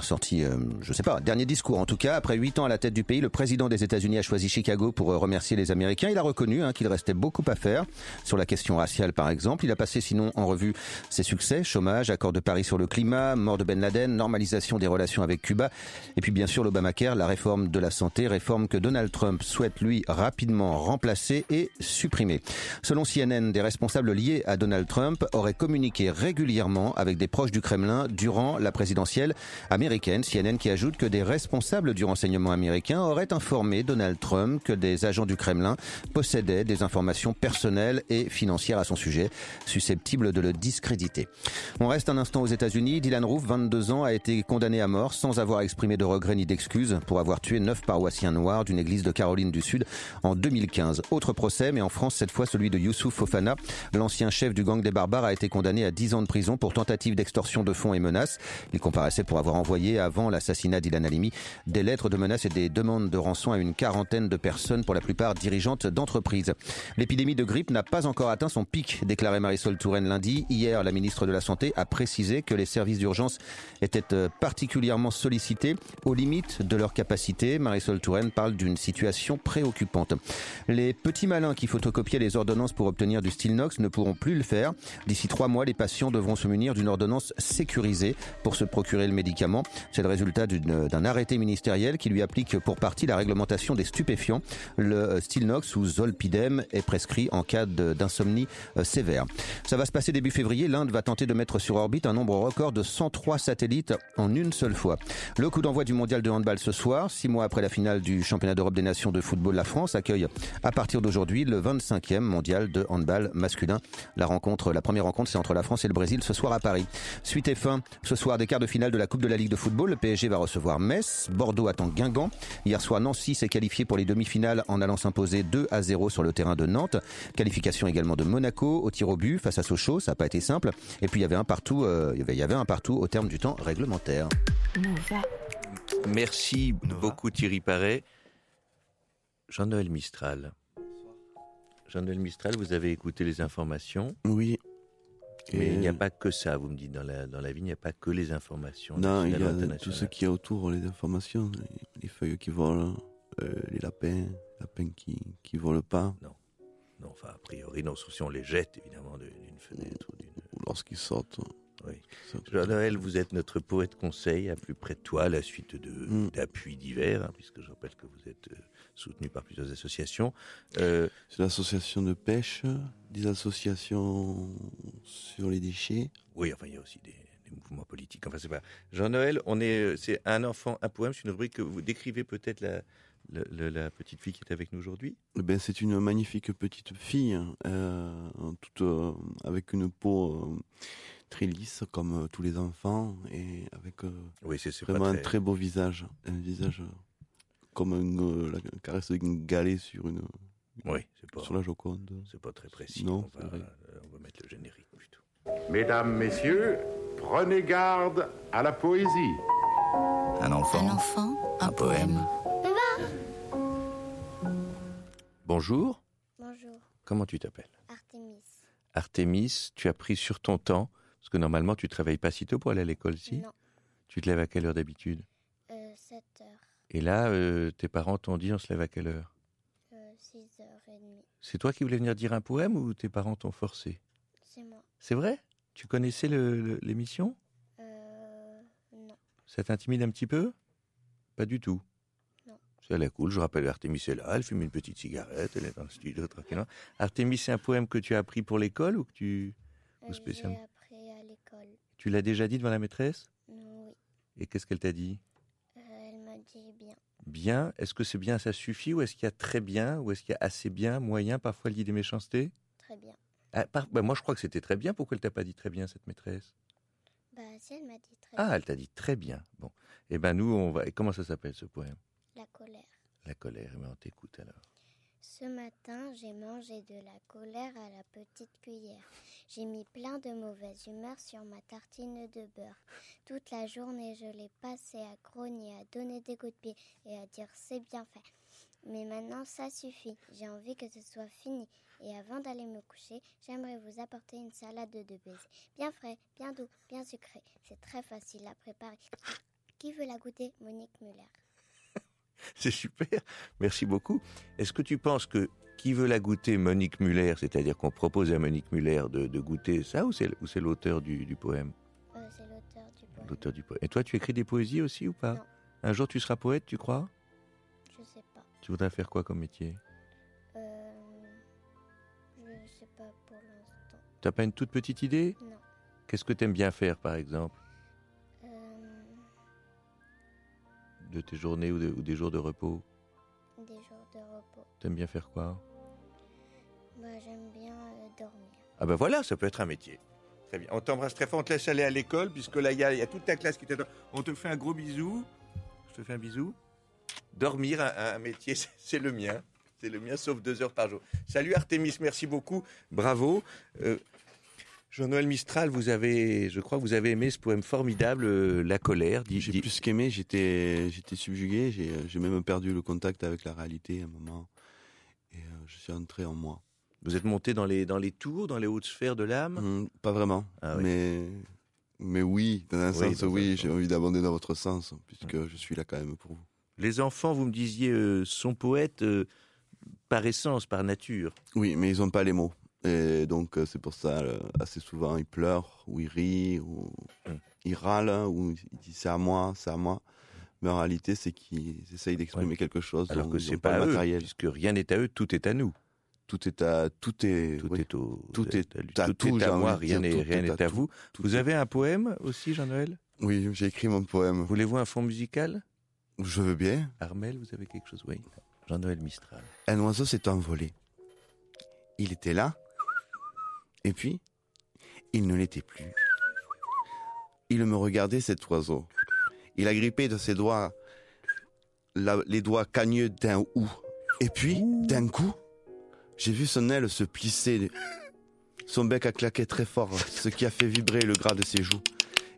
dernier discours en tout cas, après 8 ans à la tête du pays, le président des États-Unis a choisi Chicago pour remercier les Américains. Il a reconnu qu'il restait beaucoup à faire sur la question raciale par exemple. Il a passé sinon en revue ses succès, chômage, accord de Paris sur le climat, mort de Ben Laden, normalisation des relations avec Cuba et puis bien sûr l'Obamacare, la réforme de la santé, réforme que Donald Trump souhaite lui rapidement remplacer et supprimer. Selon CNN, des responsables liés à Donald Trump auraient communiqué régulièrement avec des proches du Kremlin durant la présidentielle américaine. CNN qui ajoute que des responsables du renseignement américain auraient informé Donald Trump que des agents du Kremlin possédaient des informations personnelles et financières à son sujet, susceptibles de le discréditer. On reste un instant aux États-Unis. Dylan Roof, 22 ans, a été condamné à mort sans avoir exprimé de regrets ni d'excuses pour avoir tué 9 paroissiens noirs d'une église de Caroline du Sud en 2015. Autre procès, mais en France cette fois celui de Youssouf Fofana. L'ancien chef du gang des barbares a été condamné à 10 ans de prison pour tentative d'extorsion de fonds et menaces. Il comparaissait pour avoir envoyé, avant l'assassinat d'Ilan Halimi, des lettres de menaces et des demandes de rançon à une quarantaine de personnes, pour la plupart dirigeantes d'entreprises. L'épidémie de grippe n'a pas encore atteint son pic, déclarait Marisol Touraine lundi. Hier, la ministre de la Santé a précisé que les services d'urgence étaient particulièrement sollicités, aux limites de leur capacité. Marisol Touraine parle d'une situation préoccupante. Les petits malins qui photocopiaient les ordonnances pour obtenir du Stilnox ne pourront plus le faire. D'ici 3 mois, les patients devront se munir d'une ordonnance sécurisée pour se procurer le médicament. C'est le résultat d'un arrêté ministériel qui lui applique pour partie la réglementation des stupéfiants. Le Stilnox ou Zolpidem est prescrit en cas d'insomnie sévère. Ça va se passer début février. L'Inde va tenter de mettre sur orbite un nombre record de 103 satellites en une seule fois. Le coup d'envoi du mondial de handball ce soir. 6 mois après la finale du championnat d'Europe des nations de football, la France accueille à partir d'aujourd'hui le 25e mondial de handball masculin. La première rencontre, c'est entre la France et le Brésil ce soir à Paris. Suite et fin, ce soir des quarts de finale de la Coupe de la Ligue de football. Le PSG va recevoir Metz. Bordeaux attend Guingamp. Hier soir, Nancy s'est qualifié pour les demi-finales en allant s'imposer 2-0 sur le terrain de Nantes. Qualification également de Monaco au tir au but face à Sochaux. Ça n'a pas été simple. Et puis il y avait un partout au terme du temps réglementaire. Merci beaucoup Thierry Paré. Jean-Noël Mistral. Jean-Noël Mistral, vous avez écouté les informations. Oui. Mais il n'y a pas que ça, vous me dites, dans la vie, il n'y a pas que les informations. Non, il y a tout ce qui est autour, les informations, les feuilles qui volent, les lapins qui volent pas. Non, enfin, a priori, non, sauf si on les jette, évidemment, d'une fenêtre. Ou lorsqu'ils sortent. Oui. Jean-Noël, vous êtes notre poète conseil à plus près de toi, à la suite d'appuis divers, puisque je rappelle que vous êtes soutenu par plusieurs associations. C'est l'association de pêche, des associations sur les déchets. Oui, enfin, il y a aussi des mouvements politiques. Enfin, c'est pas. Jean-Noël, c'est un enfant, un poème, c'est une rubrique que vous décrivez peut-être la petite fille qui est avec nous aujourd'hui. C'est une magnifique petite fille, toute avec une peau très lisse comme tous les enfants et avec Oui, c'est vraiment pas un très beau visage. Un visage comme la caresse d'une galée sur une. Oui, sur la Joconde. C'est pas très précis. Non, on va mettre le générique plutôt. Mesdames, messieurs, prenez garde à la poésie. Un enfant, un poème. Bonjour. Bonjour. Comment tu t'appelles? Artémis. Artémis, tu as pris sur ton temps, parce que normalement tu ne te réveilles pas si tôt pour aller à l'école, si? Non. Tu te lèves à quelle heure d'habitude? 7 heures. Et là, tes parents t'ont dit on se lève à quelle heure? 6h30. C'est toi qui voulais venir dire un poème ou tes parents t'ont forcé? C'est moi. C'est vrai? Tu connaissais l'émission? Non. Ça t'intimide un petit peu? Pas du tout. Non. C'est à la cool, je rappelle, Artémis est là, elle fume une petite cigarette, elle est dans le studio tranquillement. Artémis, c'est un poème que tu as appris pour l'école ou que tu... ou spécialement? J'ai appris à l'école. Tu l'as déjà dit devant la maîtresse? Oui. Et qu'est-ce qu'elle t'a dit? Elle m'a dit bien. Bien, est-ce que c'est bien, ça suffit, ou est-ce qu'il y a très bien, ou est-ce qu'il y a assez bien, moyen, parfois elle dit des méchancetés? Très bien. Ah, moi je crois que c'était très bien, pourquoi elle t'a pas dit très bien cette maîtresse? Si, elle m'a dit très bien. Ah, elle t'a dit très bien, bon. Eh ben nous, on va... Et comment ça s'appelle ce poème? La colère. La colère, eh ben, on t'écoute alors. Ce matin, j'ai mangé de la colère à la petite cuillère. J'ai mis plein de mauvaise humeur sur ma tartine de beurre. Toute la journée, je l'ai passée à grogner, à donner des coups de pied et à dire c'est bien fait. Mais maintenant, ça suffit. J'ai envie que ce soit fini. Et avant d'aller me coucher, j'aimerais vous apporter une salade de baisers. Bien frais, bien doux, bien sucré. C'est très facile à préparer. Qui veut la goûter? Monique Muller. C'est super, merci beaucoup. Est-ce que tu penses que qui veut la goûter, Monique Muller, c'est-à-dire qu'on propose à Monique Muller de goûter ça, ou c'est l'auteur du poème? C'est l'auteur du poème. L'auteur du poème. Et toi, tu écris des poésies aussi ou pas? Non. Un jour, tu seras poète, tu crois? Je sais pas. Tu voudrais faire quoi comme métier? Je sais pas pour l'instant. T'as pas une toute petite idée? Non. Qu'est-ce que t'aimes bien faire, par exemple? De tes journées ou des jours de repos? Des jours de repos. T'aimes bien faire quoi? J'aime bien dormir. Ah ben voilà, ça peut être un métier. Très bien. On t'embrasse très fort, on te laisse aller à l'école, puisque là, il y a toute ta classe qui t'attend. On te fait un gros bisou. Je te fais un bisou. Dormir, un métier, c'est le mien. C'est le mien, sauf 2 heures par jour. Salut Artémis, merci beaucoup. Bravo. Jean-Noël Mistral, je crois que vous avez aimé ce poème formidable, La colère. J'ai plus qu'aimé, j'étais subjugué, j'ai même perdu le contact avec la réalité à un moment. Et je suis entré en moi. Vous êtes monté dans les tours, dans les hautes sphères de l'âme? Pas vraiment, ah, oui. mais oui, dans un sens, oui, j'ai envie d'abonder dans votre sens, puisque je suis là quand même pour vous. Les enfants, vous me disiez, sont poètes par essence, par nature. Oui, mais ils n'ont pas les mots. Et donc c'est pour ça, assez souvent, ils pleurent, ou ils rient, ou ils râlent, ou ils disent c'est à moi. Mais en réalité, c'est qu'ils essayent d'exprimer quelque chose. Alors que c'est pas eux, puisque rien n'est à eux, tout est à nous. Tout est à moi, rien n'est à vous. Vous avez un poème aussi, Jean-Noël? Oui, j'ai écrit mon poème. Voulez-vous un fond musical? Je veux bien. Armel, vous avez quelque chose? Oui. Jean-Noël Mistral. Un oiseau s'est envolé. Il était là. Et puis, il ne l'était plus. Il me regardait, cet oiseau. Il a grippé de ses doigts les doigts cagneux d'un hou. Et puis, d'un coup, j'ai vu son aile se plisser. Son bec a claqué très fort, ce qui a fait vibrer le gras de ses joues.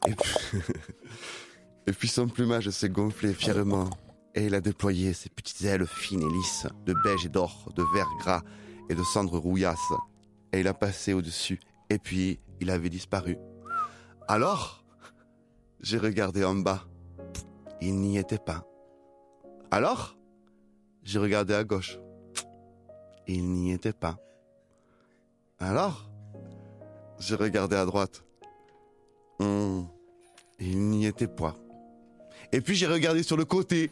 Et puis son plumage s'est gonflé fièrement. Et il a déployé ses petites ailes fines et lisses, de beige et d'or, de vert gras et de cendre rouillasse. Et il a passé au-dessus, et puis il avait disparu. Alors, j'ai regardé en bas. Il n'y était pas. Alors, j'ai regardé à gauche. Il n'y était pas. Alors, j'ai regardé à droite. Il n'y était pas. Et puis j'ai regardé sur le côté.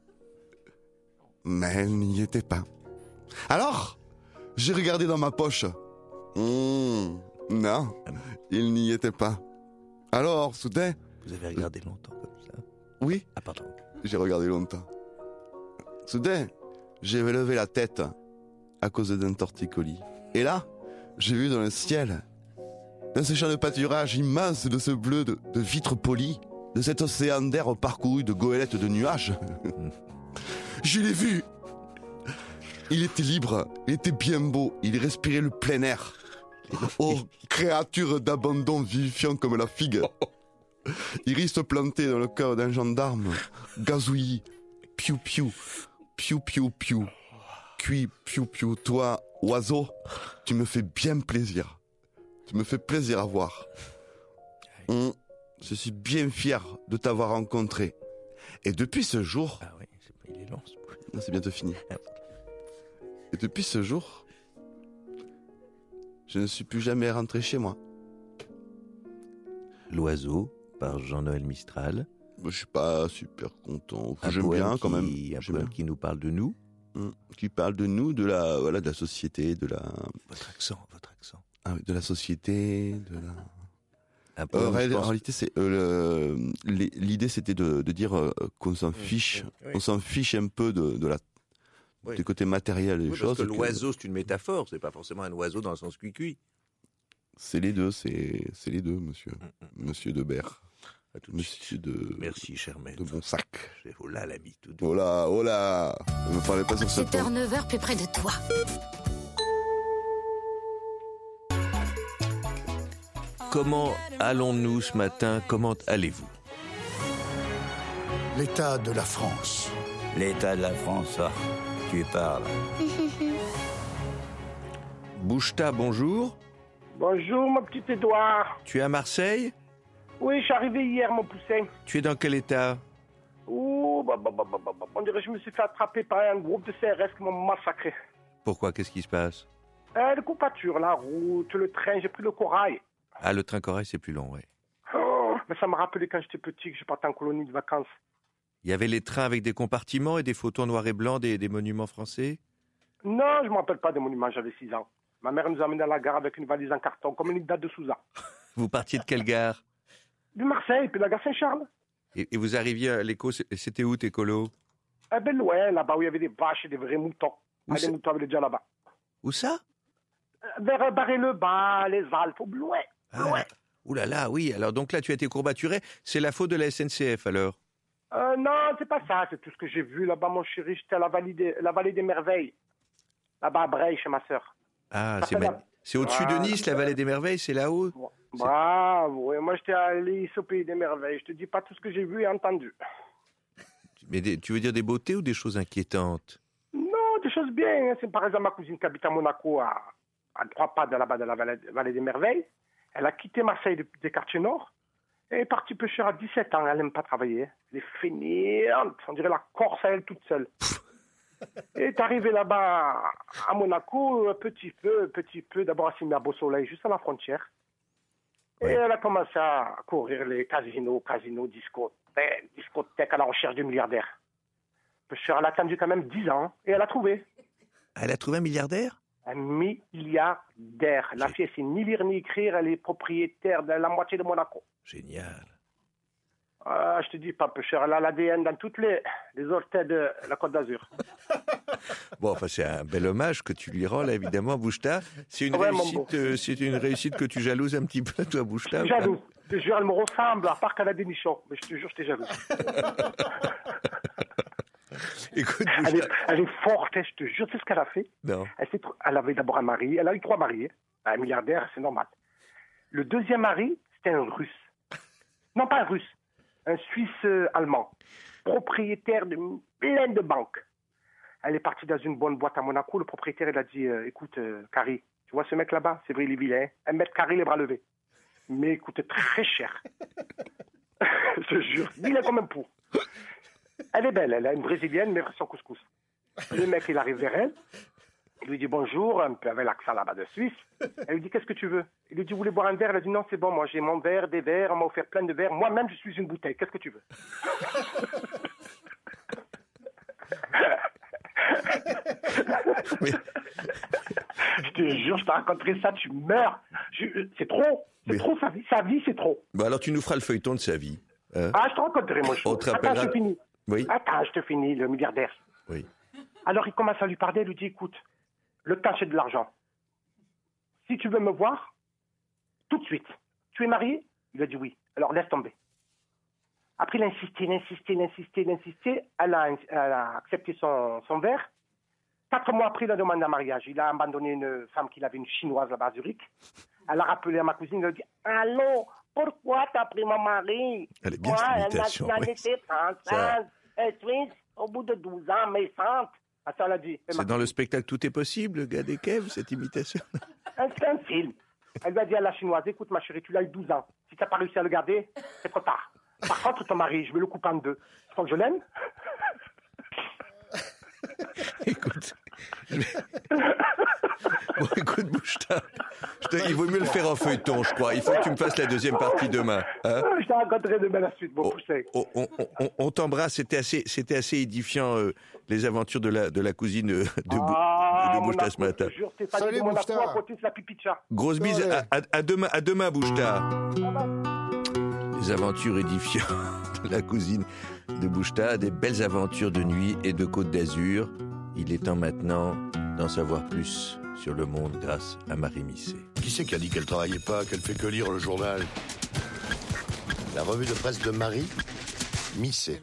Mais il n'y était pas. Alors, j'ai regardé dans ma poche. Non, il n'y était pas. Alors, soudain... Vous avez regardé longtemps comme ça? Oui. Ah, pardon. J'ai regardé longtemps. Soudain, j'ai levé la tête à cause d'un torticolis. Et là, j'ai vu dans le ciel, dans ce champ de pâturage immense de ce bleu de vitres polies, de cet océan d'air parcouru de goélettes de nuages. Je l'ai vu. Il était libre, il était bien beau, il respirait le plein air. Oh, créature d'abandon vivifiant comme la figue. Iris planté dans le cœur d'un gendarme, gazouillis, piou piou, piou piou piou, cuit piou piou. Toi, oiseau, tu me fais bien plaisir. Tu me fais plaisir à voir. Je suis bien fier de t'avoir rencontré. Et depuis ce jour... Ah oui, il est long. Non, c'est bientôt fini. Et depuis ce jour, je ne suis plus jamais rentré chez moi. L'oiseau, par Jean-Noël Mistral. Je suis pas super content. J'aime bien quand même. Un poème qui nous parle de nous. Qui parle de nous, de la société, de la... Votre accent. Ah oui, de la société, de la... En réalité, c'est l'idée, c'était de dire qu'on s'en fiche, on s'en fiche un peu du côté matériel des choses. Parce que l'oiseau, c'est une métaphore, c'est pas forcément un oiseau dans le sens cuicui. C'est les deux, Monsieur Debert. Monsieur de... Merci, cher maître. De Bonsac. Oh là, l'ami tout. Oh là. Ne me parlez pas sur ce ton. 7h, 9h, plus près de toi. Comment allons-nous ce matin? Comment allez-vous? L'état de la France. L'état de la France, tu parles. Boucheta, bonjour. Bonjour, mon petit Édouard. Tu es à Marseille? Oui, je suis arrivé hier, mon poussin. Tu es dans quel état? On dirait que je me suis fait attraper par un groupe de CRS qui m'ont massacré. Pourquoi? Qu'est-ce qui se passe? Les coupatures, la route, le train, j'ai pris le corail. Ah, le train corail, c'est plus long, oui. Oh, mais ça me rappelait quand j'étais petit que je partais en colonie de vacances. Il y avait les trains avec des compartiments et des photos en noir et blanc des monuments français? Non, je ne me rappelle pas des monuments, j'avais 6 ans. Ma mère nous a amenés à la gare avec une valise en carton, comme une date de Souza. Vous partiez de quelle gare? De Marseille, puis de la gare Saint-Charles. Et vous arriviez à l'écho, c'était où tes colos? Ben loin, là-bas où il y avait des vaches et des vrais moutons. Les moutons avaient déjà là-bas. Où ça? Vers Barré-le-Bas, les Alpes, loin. Ouh là là, oui. Alors donc là, tu as été courbaturé. C'est la faute de la SNCF alors? Non, c'est pas ça. C'est tout ce que j'ai vu là-bas, mon chéri. J'étais à la vallée des Merveilles. Là-bas à Breil, chez ma sœur. Ah, c'est au-dessus de Nice, la vallée des Merveilles, c'est là-haut? Bravo. Et moi, j'étais allé au pays des Merveilles. Je te dis pas tout ce que j'ai vu et entendu. Mais tu veux dire des beautés ou des choses inquiétantes? Non, des choses bien. C'est par exemple ma cousine qui habite à Monaco, à 3 pas de là-bas de la vallée des Merveilles. Elle a quitté Marseille des quartiers nord. Elle est partie pêcheur à 17 ans. Elle n'aime pas travailler. Elle est fainéante. On dirait la Corse à elle toute seule. Elle est arrivée là-bas à Monaco, petit peu. D'abord, elle s'est mise à Beau-Soleil, juste à la frontière. Et elle a commencé à courir les casinos, discothèques à la recherche du milliardaire. Pêcheur, elle a attendu quand même 10 ans et elle a trouvé. Elle a trouvé un milliardaire? Un milliardaire. La fille, c'est ni lire ni écrire. Elle est propriétaire de la moitié de Monaco. Génial. Je te dis pas, pêcheur. Elle a l'ADN dans toutes les orteils de la Côte d'Azur. Bon, enfin, c'est un bel hommage que tu lui rends, là, évidemment, Boucheta. C'est une réussite que tu jalouses un petit peu, toi, Boucheta. Je suis jaloux. Je te jure, elle me ressemble, à part qu'elle a des nichons. Mais je te jure, j'étais jaloux. Écoute, elle est forte, je te jure, c'est ce qu'elle a fait. Non. Elle avait d'abord un mari, elle a eu 3 maris. Un milliardaire, c'est normal. Le deuxième mari, c'était un Russe. Non, pas un Russe, un Suisse allemand, propriétaire de plein de banques. Elle est partie dans une bonne boîte à Monaco. Le propriétaire, il a dit, écoute, Carrie, tu vois ce mec là-bas, c'est vrai, il est vilain. 1 mètre carré, les bras levés. Mais il coûte très cher. Je te jure, vilain comme un pou. Elle est belle, elle a une brésilienne, mais son couscous. Le mec, il arrive vers elle, il lui dit bonjour, un peu avec l'accent là-bas de Suisse. Elle lui dit, qu'est-ce que tu veux? Il lui dit, vous voulez boire un verre? Elle a dit, non, c'est bon, moi j'ai mon verre, des verres, on m'a offert plein de verres. Moi-même, je suis une bouteille, qu'est-ce que tu veux? Je te jure, je t'ai raconté ça, tu meurs. C'est trop, sa vie, c'est trop. Bon, alors tu nous feras le feuilleton de sa vie. Je te raconterai, moi. Attends, je finis. Oui. Attends, je te finis, le milliardaire. Oui. Alors, il commence à lui parler, il lui dit, écoute, le temps, c'est de l'argent. Si tu veux me voir, tout de suite. Tu es marié? Il a dit oui. Alors, laisse tomber. Après, il a insisté. Elle a accepté son verre. 4 mois après, il a demandé un mariage. Il a abandonné une femme qu'il avait, une chinoise là-bas à Zurich. Elle a rappelé à ma cousine, elle a dit « Allô, pourquoi t'as pris mon mari ?» Elle est bien cette imitation. Nationalité française, suisse, au bout de 12 ans, mais sans. Ah, ça, elle a dit. C'est dans le spectacle Tout est possible, le gars des Kev, cette imitation. C'est un film. Elle lui a dit à la chinoise, écoute ma chérie, tu l'as eu 12 ans. Si t'as pas réussi à le garder, c'est trop tard. Par contre, ton mari, je vais le couper en 2. Tu crois que je l'aime? Écoute. Bon, écoute, Boucheta, il vaut mieux le faire en feuilleton, je crois. Il faut que tu me fasses la deuxième partie demain. Hein, je te raconterai demain la suite, bon Poussin. On t'embrasse, c'était assez édifiant, les aventures de la cousine de Boucheta ce matin. Je jure, Stéphanie, mon afro à côté, c'est la pipi de chat. Grosse bise, à demain, Boucheta. Les aventures édifiantes de la cousine de Boucheta, des belles aventures de nuit et de Côte d'Azur. Il est temps maintenant d'en savoir plus sur le monde grâce à Marie Misset. Qui c'est qui a dit qu'elle travaillait pas, qu'elle fait que lire le journal? La revue de presse de Marie Misset.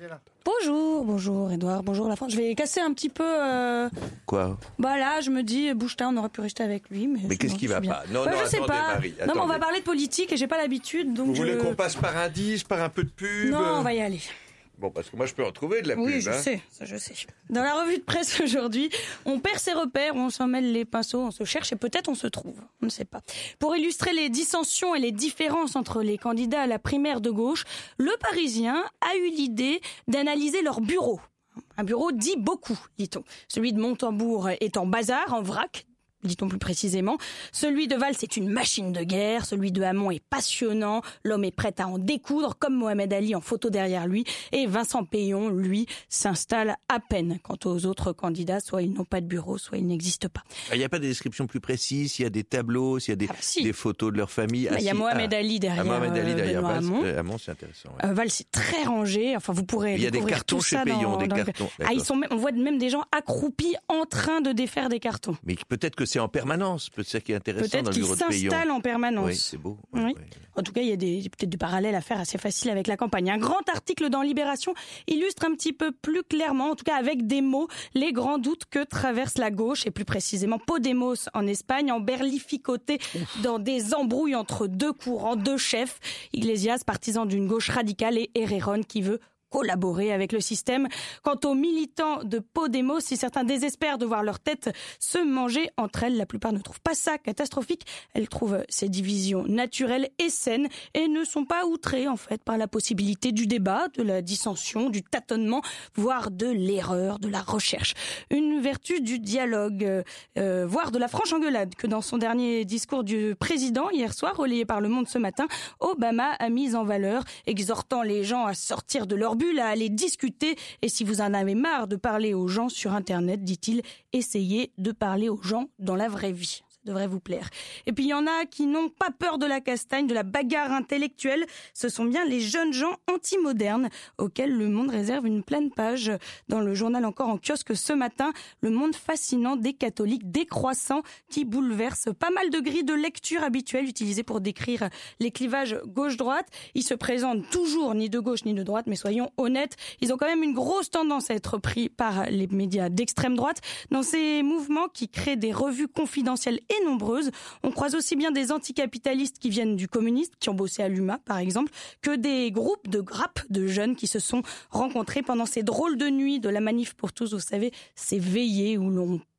Bonjour Edouard, bonjour la France. Je vais casser un petit peu... Quoi? Bah là, je me dis, Boucheta, on aurait pu rester avec lui. Mais qu'est-ce qui va pas? Non, je sais attendez, pas. Marie, non, mais on va parler de politique et j'ai pas l'habitude. Donc Vous voulez qu'on passe par un disque, par un peu de pub? Non, on va y aller. Bon, parce que moi, je peux en trouver de la pub. Oui, je sais. Dans la revue de presse aujourd'hui, on perd ses repères, on s'en mêle les pinceaux, on se cherche et peut-être on se trouve. On ne sait pas. Pour illustrer les dissensions et les différences entre les candidats à la primaire de gauche, Le Parisien a eu l'idée d'analyser leur bureau. Un bureau dit beaucoup, dit-on. Celui de Montebourg est en bazar, en vrac, dit-on plus précisément. Celui de Valls est une machine de guerre. Celui de Hamon est passionnant. L'homme est prêt à en découdre, comme Mohamed Ali en photo derrière lui. Et Vincent Payon, lui, s'installe à peine. Quant aux autres candidats, soit ils n'ont pas de bureau, soit ils n'existent pas. Il n'y a pas des descriptions plus précises, il y a des tableaux, s'il y a des photos de leur famille. Il y a Mohamed Ali derrière, Benoît Hamon. Hamon, c'est intéressant. Ouais. Valls, c'est très rangé. Enfin, vous pourrez il y a des cartons tout chez ça Payon, des cartons. On voit même des gens accroupis en train de défaire des cartons. Mais peut-être que c'est en permanence, peut-être ça qui est intéressant dans le bureau de Payon. Peut-être qu'ils s'installent en permanence. Oui, c'est beau. Oui. Ouais. En tout cas, il y a peut-être des parallèles à faire assez faciles avec la campagne. Un grand article dans Libération illustre un petit peu plus clairement, en tout cas avec des mots, les grands doutes que traverse la gauche, et plus précisément Podemos en Espagne, emberlificoté dans des embrouilles entre deux courants, deux chefs. Iglesias, partisan d'une gauche radicale, et Errejón qui veut collaborer avec le système. Quant aux militants de Podemos, si certains désespèrent de voir leur tête se manger entre elles, la plupart ne trouvent pas ça catastrophique. Elles trouvent ces divisions naturelles et saines et ne sont pas outrées en fait par la possibilité du débat, de la dissension, du tâtonnement, voire de l'erreur, de la recherche. Une vertu du dialogue, voire de la franche engueulade que dans son dernier discours du président hier soir, relayé par Le Monde ce matin, Obama a mis en valeur, exhortant les gens à sortir de leur à aller discuter, et si vous en avez marre de parler aux gens sur Internet, dit-il, essayez de parler aux gens dans la vraie vie. Devrait vous plaire. Et puis il y en a qui n'ont pas peur de la castagne, de la bagarre intellectuelle. Ce sont bien les jeunes gens antimodernes auxquels Le Monde réserve une pleine page dans le journal encore en kiosque ce matin. Le monde fascinant des catholiques décroissants qui bouleverse pas mal de grilles de lecture habituelles utilisées pour décrire les clivages gauche-droite. Ils se présentent toujours ni de gauche ni de droite, mais soyons honnêtes, ils ont quand même une grosse tendance à être pris par les médias d'extrême droite. Dans ces mouvements qui créent des revues confidentielles et nombreuses. On croise aussi bien des anticapitalistes qui viennent du communisme, qui ont bossé à l'UMA par exemple, que des groupes de grappes de jeunes qui se sont rencontrés pendant ces drôles de nuits de la manif pour tous, vous savez, ces veillées où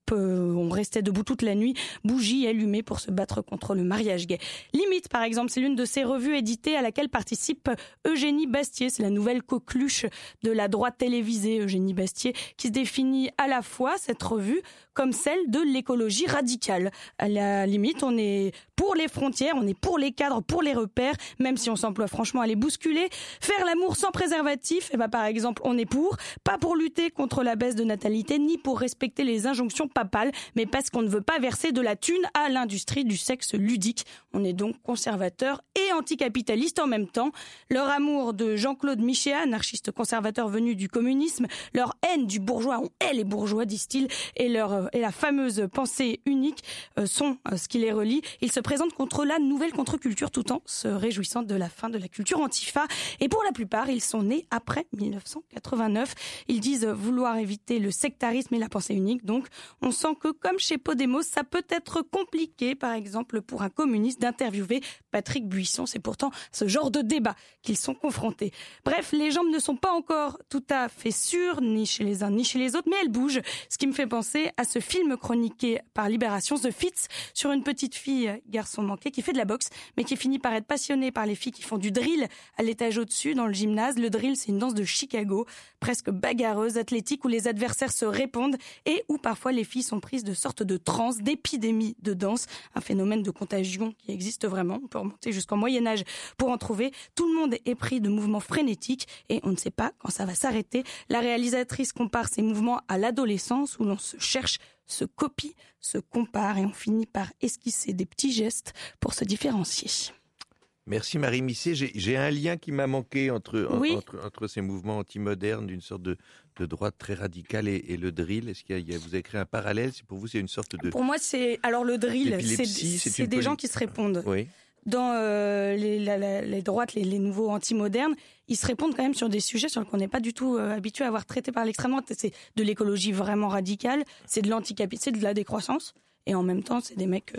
on restait debout toute la nuit, bougies allumées pour se battre contre le mariage gay. Limite, par exemple, c'est l'une de ces revues éditées à laquelle participe Eugénie Bastier. C'est la nouvelle coqueluche de la droite télévisée, Eugénie Bastier, qui se définit à la fois, cette revue, comme celle de l'écologie radicale. À la limite, on est pour les frontières, on est pour les cadres, pour les repères, même si on s'emploie franchement à les bousculer. Faire l'amour sans préservatif, par exemple, on est pour, pas pour lutter contre la baisse de natalité, ni pour respecter les injonctions pas papale, mais parce qu'on ne veut pas verser de la thune à l'industrie du sexe ludique. On est donc conservateur et anticapitaliste en même temps. Leur amour de Jean-Claude Michéa, anarchiste conservateur venu du communisme, leur haine du bourgeois, on hait les bourgeois, disent-ils, et la fameuse pensée unique sont ce qui les relie. Ils se présentent contre la nouvelle contre-culture tout en se réjouissant de la fin de la culture antifa. Et pour la plupart, ils sont nés après 1989. Ils disent vouloir éviter le sectarisme et la pensée unique. Donc, on sent que, comme chez Podemos, ça peut être compliqué, par exemple, pour un communiste d'interviewer Patrick Buisson. C'est pourtant ce genre de débat qu'ils sont confrontés. Bref, les jambes ne sont pas encore tout à fait sûres, ni chez les uns ni chez les autres, mais elles bougent. Ce qui me fait penser à ce film chroniqué par Libération, The Fits, sur une petite fille, garçon manqué, qui fait de la boxe, mais qui finit par être passionnée par les filles qui font du drill à l'étage au-dessus, dans le gymnase. Le drill, c'est une danse de Chicago, presque bagarreuse, athlétique, où les adversaires se répondent et où parfois les filles sont prises de sortes de transe, d'épidémie de danse, un phénomène de contagion qui existe vraiment. On peut remonter jusqu'au Moyen-Âge pour en trouver. Tout le monde est pris de mouvements frénétiques et on ne sait pas quand ça va s'arrêter. La réalisatrice compare ces mouvements à l'adolescence où l'on se cherche, se copie, se compare et on finit par esquisser des petits gestes pour se différencier. Merci Marie Misset. J'ai un lien qui m'a manqué entre ces mouvements antimodernes d'une sorte de droite très radicale et le drill. Est-ce qu'il vous avez créé un parallèle? Pour vous, c'est une sorte de... Pour moi, alors le drill, c'est des gens qui se répondent. Oui. Dans les droites, les nouveaux antimodernes, ils se répondent quand même sur des sujets sur lesquels on n'est pas du tout habitué à avoir traité par l'extrême droite. C'est de l'écologie vraiment radicale, c'est de l'anticapitalisme, c'est de la décroissance. Et en même temps, c'est des mecs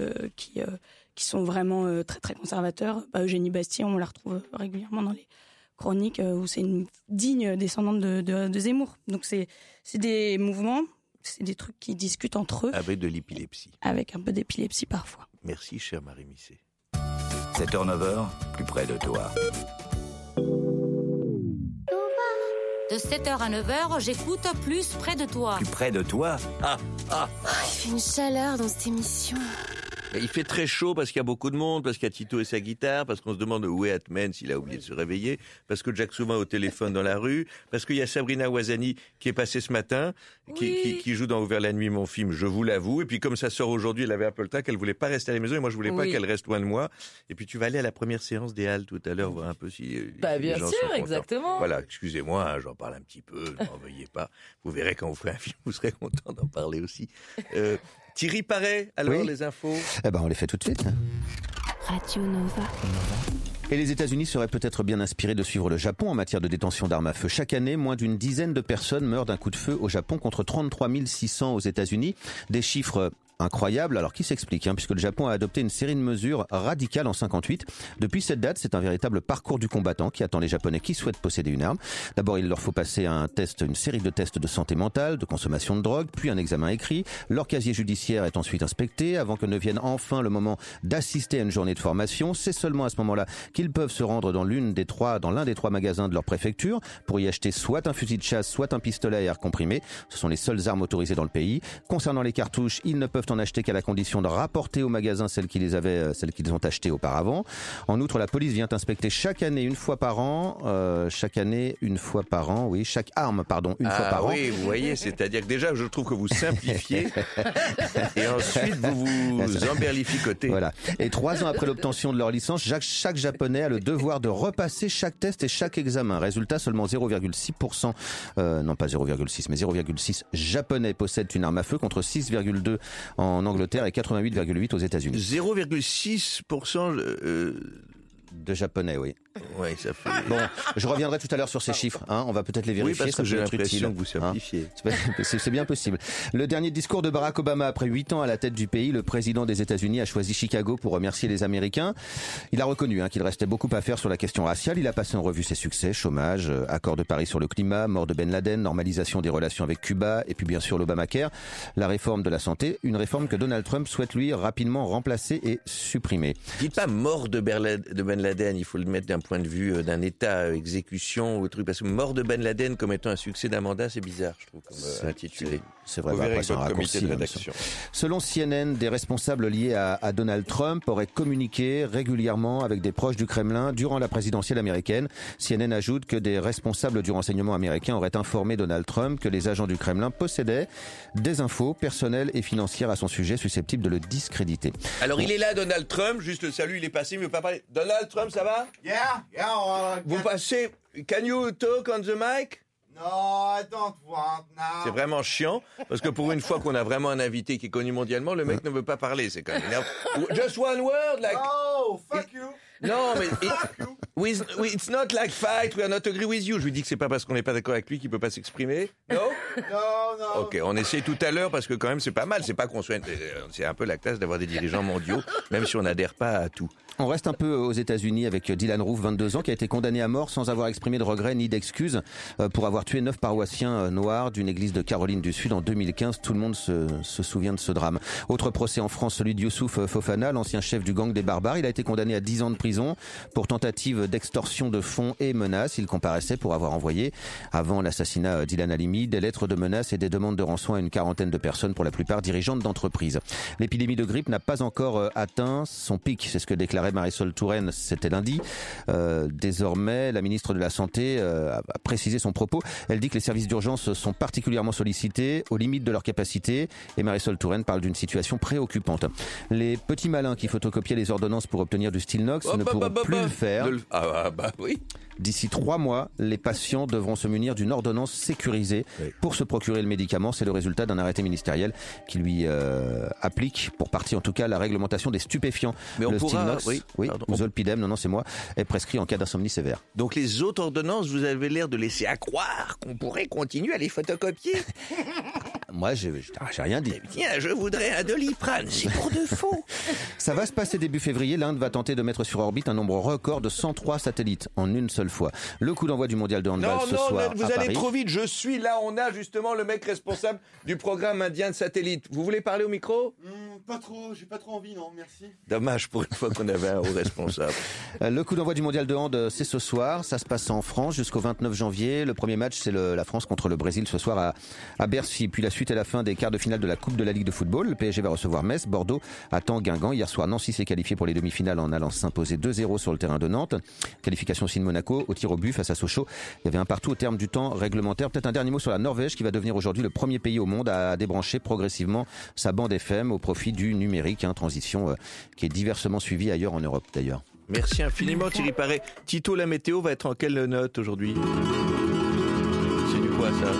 qui sont vraiment très très conservateurs. Eugénie Bastier, on la retrouve régulièrement dans les chroniques où c'est une digne descendante de Zemmour. Donc c'est des mouvements, c'est des trucs qui discutent entre eux. Avec de l'épilepsie. Avec un peu d'épilepsie parfois. Merci, chère Marie Misset. 7h, 9h, plus près de toi. De 7h à 9h, j'écoute plus près de toi. Plus près de toi? Il fait une chaleur dans cette émission. Il fait très chaud parce qu'il y a beaucoup de monde, parce qu'il y a Tito et sa guitare, parce qu'on se demande où est Atmen s'il a oublié de se réveiller, parce que Jack Souma au téléphone dans la rue, parce qu'il y a Sabrina Ouazani qui est passée ce matin, qui joue dans Ouvert la nuit, mon film, je vous l'avoue. Et puis comme ça sort aujourd'hui, elle avait un peu le temps, qu'elle voulait pas rester à la maison et moi je voulais pas qu'elle reste loin de moi. Et puis tu vas aller à la première séance des Halles tout à l'heure, voir un peu si bien sûr, exactement. Voilà, excusez-moi, j'en parle un petit peu, ne m'en veuillez pas. Vous verrez quand vous ferez un film, vous serez content d'en parler aussi. Thierry Paré, alors les infos. On les fait tout de suite. Radio Nova. Et les États-Unis seraient peut-être bien inspirés de suivre le Japon en matière de détention d'armes à feu. Chaque année, moins d'une dizaine de personnes meurent d'un coup de feu au Japon contre 33 600 aux États-Unis. Des chiffres incroyable, alors qui s'explique, puisque le Japon a adopté une série de mesures radicales en 58. Depuis cette date, c'est un véritable parcours du combattant qui attend les Japonais qui souhaitent posséder une arme. D'abord, il leur faut passer une série de tests de santé mentale, de consommation de drogue, puis un examen écrit. Leur casier judiciaire est ensuite inspecté avant que ne vienne enfin le moment d'assister à une journée de formation. C'est seulement à ce moment-là qu'ils peuvent se rendre dans l'un des trois magasins de leur préfecture pour y acheter soit un fusil de chasse, soit un pistolet à air comprimé. Ce sont les seules armes autorisées dans le pays. Concernant les cartouches, ils ne peuvent en acheter qu'à la condition de rapporter au magasin celles qu'ils ont achetées auparavant. En outre, la police vient inspecter chaque année une fois par an, chaque arme, une fois par an. Oui, vous voyez, c'est-à-dire que déjà, je trouve que vous simplifiez et ensuite vous emberlificotez. Voilà. Et 3 ans après l'obtention de leur licence, chaque Japonais a le devoir de repasser chaque test et chaque examen. Résultat, seulement 0,6%, non pas 0,6, mais 0,6 Japonais possèdent une arme à feu contre 6,2 en Angleterre et 88,8 aux États-Unis. 0,6% de Japonais, oui. Oui, ça fait... Bon, je reviendrai tout à l'heure sur ces chiffres. On va peut-être les vérifier. Oui, parce que j'ai l'impression que vous simplifiez. C'est bien possible. Le dernier discours de Barack Obama après 8 ans à la tête du pays, le président des États-Unis a choisi Chicago pour remercier les Américains. Il a reconnu qu'il restait beaucoup à faire sur la question raciale. Il a passé en revue ses succès, chômage, accord de Paris sur le climat, mort de Ben Laden, normalisation des relations avec Cuba, et puis bien sûr l'Obamacare, la réforme de la santé, une réforme que Donald Trump souhaite lui rapidement remplacer et supprimer. Dites pas mort de Ben Laden, il faut le mettre d'un point de vue d'un État, exécution ou truc, parce que mort de Ben Laden comme étant un succès d'un mandat, c'est bizarre, je trouve, comme intitulé. C'est vrai, Vous verrez après, avec votre comité de hein, rédaction. Selon CNN, des responsables liés à Donald Trump auraient communiqué régulièrement avec des proches du Kremlin durant la présidentielle américaine. CNN ajoute que des responsables du renseignement américain auraient informé Donald Trump que les agents du Kremlin possédaient des infos personnelles et financières à son sujet susceptibles de le discréditer. Alors il est là, Donald Trump, juste le salut, il est passé, mais il ne veut pas parler. Donald Trump, ça va? Yeah, Vous passez, can you talk on the mic? No, I don't want now. C'est vraiment chiant, parce que pour une fois qu'on a vraiment un invité qui est connu mondialement, le mec ne veut pas parler, c'est quand même énervant. Just one word, like... Oh, fuck you. Non, mais it's not like fight, we are not agree with you. Je lui dis que c'est pas parce qu'on n'est pas d'accord avec lui qu'il peut pas s'exprimer. Non? Non. Ok, on essaie tout à l'heure parce que quand même c'est pas mal. C'est pas qu'on soit, c'est un peu la classe d'avoir des dirigeants mondiaux, même si on n'adhère pas à tout. On reste un peu aux États-Unis avec Dylan Roof, 22 ans, qui a été condamné à mort sans avoir exprimé de regrets ni d'excuses pour avoir tué 9 paroissiens noirs d'une église de Caroline du Sud en 2015. Tout le monde se souvient de ce drame. Autre procès en France, celui de Youssouf Fofana, l'ancien chef du gang des barbares. Il a été condamné à 10 ans de prison pour tentative d'extorsion de fonds et menaces. Il comparaissait pour avoir envoyé, avant l'assassinat d'Ilan Halimi, des lettres de menaces et des demandes de rançon à une quarantaine de personnes, pour la plupart dirigeantes d'entreprises. L'épidémie de grippe n'a pas encore atteint son pic. C'est ce que déclarait Marisol Touraine, c'était lundi. Désormais, la ministre de la Santé a précisé son propos. Elle dit que les services d'urgence sont particulièrement sollicités, aux limites de leur capacité. Et Marisol Touraine parle d'une situation préoccupante. Les petits malins qui photocopiaient les ordonnances pour obtenir du Stilnox ne pourront plus le faire. Oui. D'ici 3 mois, les patients devront se munir d'une ordonnance sécurisée pour se procurer le médicament. C'est le résultat d'un arrêté ministériel qui lui applique, pour partie en tout cas, la réglementation des stupéfiants. Mais le Stilnox, ou Zolpidem, non c'est moi, est prescrit en cas d'insomnie sévère. Donc les autres ordonnances, vous avez l'air de laisser à croire qu'on pourrait continuer à les photocopier. Moi, j'ai rien dit. Tiens, je voudrais un Doliprane, c'est pour de faux. Ça va se passer début février. L'Inde va tenter de mettre sur orbite un nombre record de 103 satellites en une seule fois. Le coup d'envoi du mondial de handball ce soir vous à allez Paris. trop vite. Je suis là, on a justement le mec responsable du programme indien de satellite. Vous voulez parler au micro? Pas trop, j'ai pas trop envie, non, merci. Dommage, pour une fois qu'on avait un haut responsable. Le coup d'envoi du mondial de hand, c'est ce soir. Ça se passe en France jusqu'au 29 janvier. Le premier match, c'est la France contre le Brésil ce soir à Bercy. Puis la suite et la fin des quarts de finale de la Coupe de la Ligue de football. Le PSG va recevoir Metz. Bordeaux attend Guingamp. Hier soir, Nancy s'est qualifié pour les demi-finales en allant s'imposer 2-0 sur le terrain de Nantes. Qualification aussi de Monaco au tir au but face à Sochaux. Il y avait un partout au terme du temps réglementaire. Peut-être un dernier mot sur la Norvège qui va devenir aujourd'hui le premier pays au monde à débrancher progressivement sa bande FM au profit du numérique. Transition qui est diversement suivie ailleurs en Europe d'ailleurs. Merci infiniment Thierry Paré. Tito, la météo va être en quelle note aujourd'hui? C'est du quoi ça?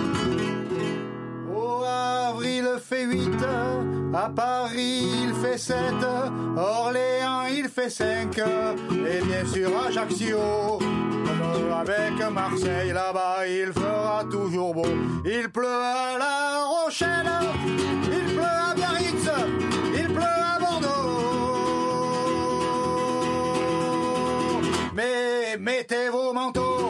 Au avril fait 8, à Paris il fait 7, Orléans il fait 5, et bien sûr Ajaccio. Avec Marseille là-bas il fera toujours beau. Il pleut à La Rochelle, il pleut à Biarritz, il pleut à Bordeaux. Mais mettez vos manteaux,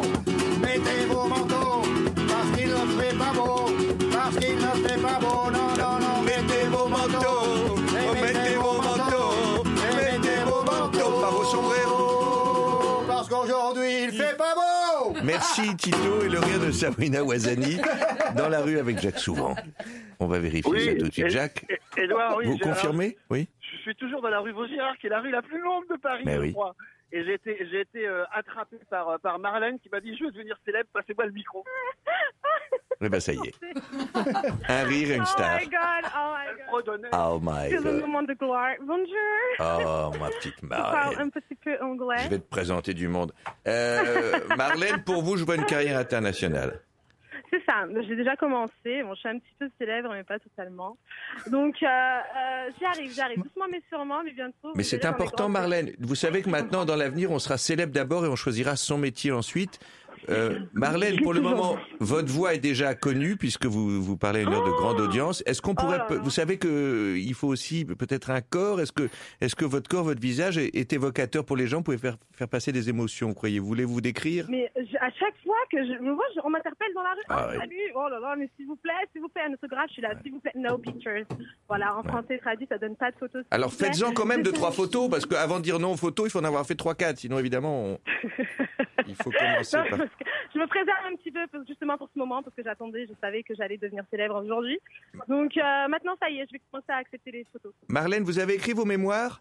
parce qu'il ne fait pas beau, parce qu'il ne fait pas beau. Non, mettez vos manteaux, mettez vos manteaux, pas vos sombreros, parce qu'aujourd'hui il fait pas beau. Merci Tito et le rire de Sabrina Ouazani dans la rue avec Jacques Souvent. On va vérifier ça tout de suite. Jacques, Edouard, oui, vous confirmez? Oui. Je suis toujours dans la rue Vaugirard, qui est la rue la plus longue de Paris, je crois. Et j'ai été attrapé par Marlène qui m'a dit: je veux devenir célèbre, passez-moi le micro. Eh ben ça y est. Un rire et une star. Oh my C'est le god. moment de gloire. Bonjour. Oh ma petite Je parle Marlène. un petit peu anglais. Je vais te présenter du monde. Marlène, pour vous, je vois une carrière internationale. C'est ça. J'ai déjà commencé. Bon, je suis un petit peu célèbre, mais pas totalement. Donc, j'y arrive. Doucement mais sûrement, mais bientôt. Mais c'est important, Marlène. Vous savez que maintenant, dans l'avenir, on sera célèbre d'abord et on choisira son métier ensuite. Marlène, pour le moment, votre voix est déjà connue puisque vous parlez à une heure de grande audience. Est-ce qu'on pourrait, vous savez que il faut aussi peut-être un corps. Est-ce que votre corps, votre visage est évocateur pour les gens? Vous pouvez faire passer des émotions, croyez-vous? Voulez-vous décrire? Mais à chaque fois que je me vois, on m'interpelle dans la rue. Ah, ouais. Salut, oh là là, mais s'il vous plaît, un autographe, je suis là. S'il vous plaît, no pictures. Voilà, en français traduit, ça donne pas de photos. Alors faites-en quand même 2-3 photos, parce qu'avant de dire non aux photos, il faut en avoir fait 3-4, sinon évidemment, il faut commencer par... Je me préserve un petit peu justement pour ce moment, parce que je savais que j'allais devenir célèbre aujourd'hui. Donc maintenant, ça y est, je vais commencer à accepter les photos. Marlène, vous avez écrit vos mémoires?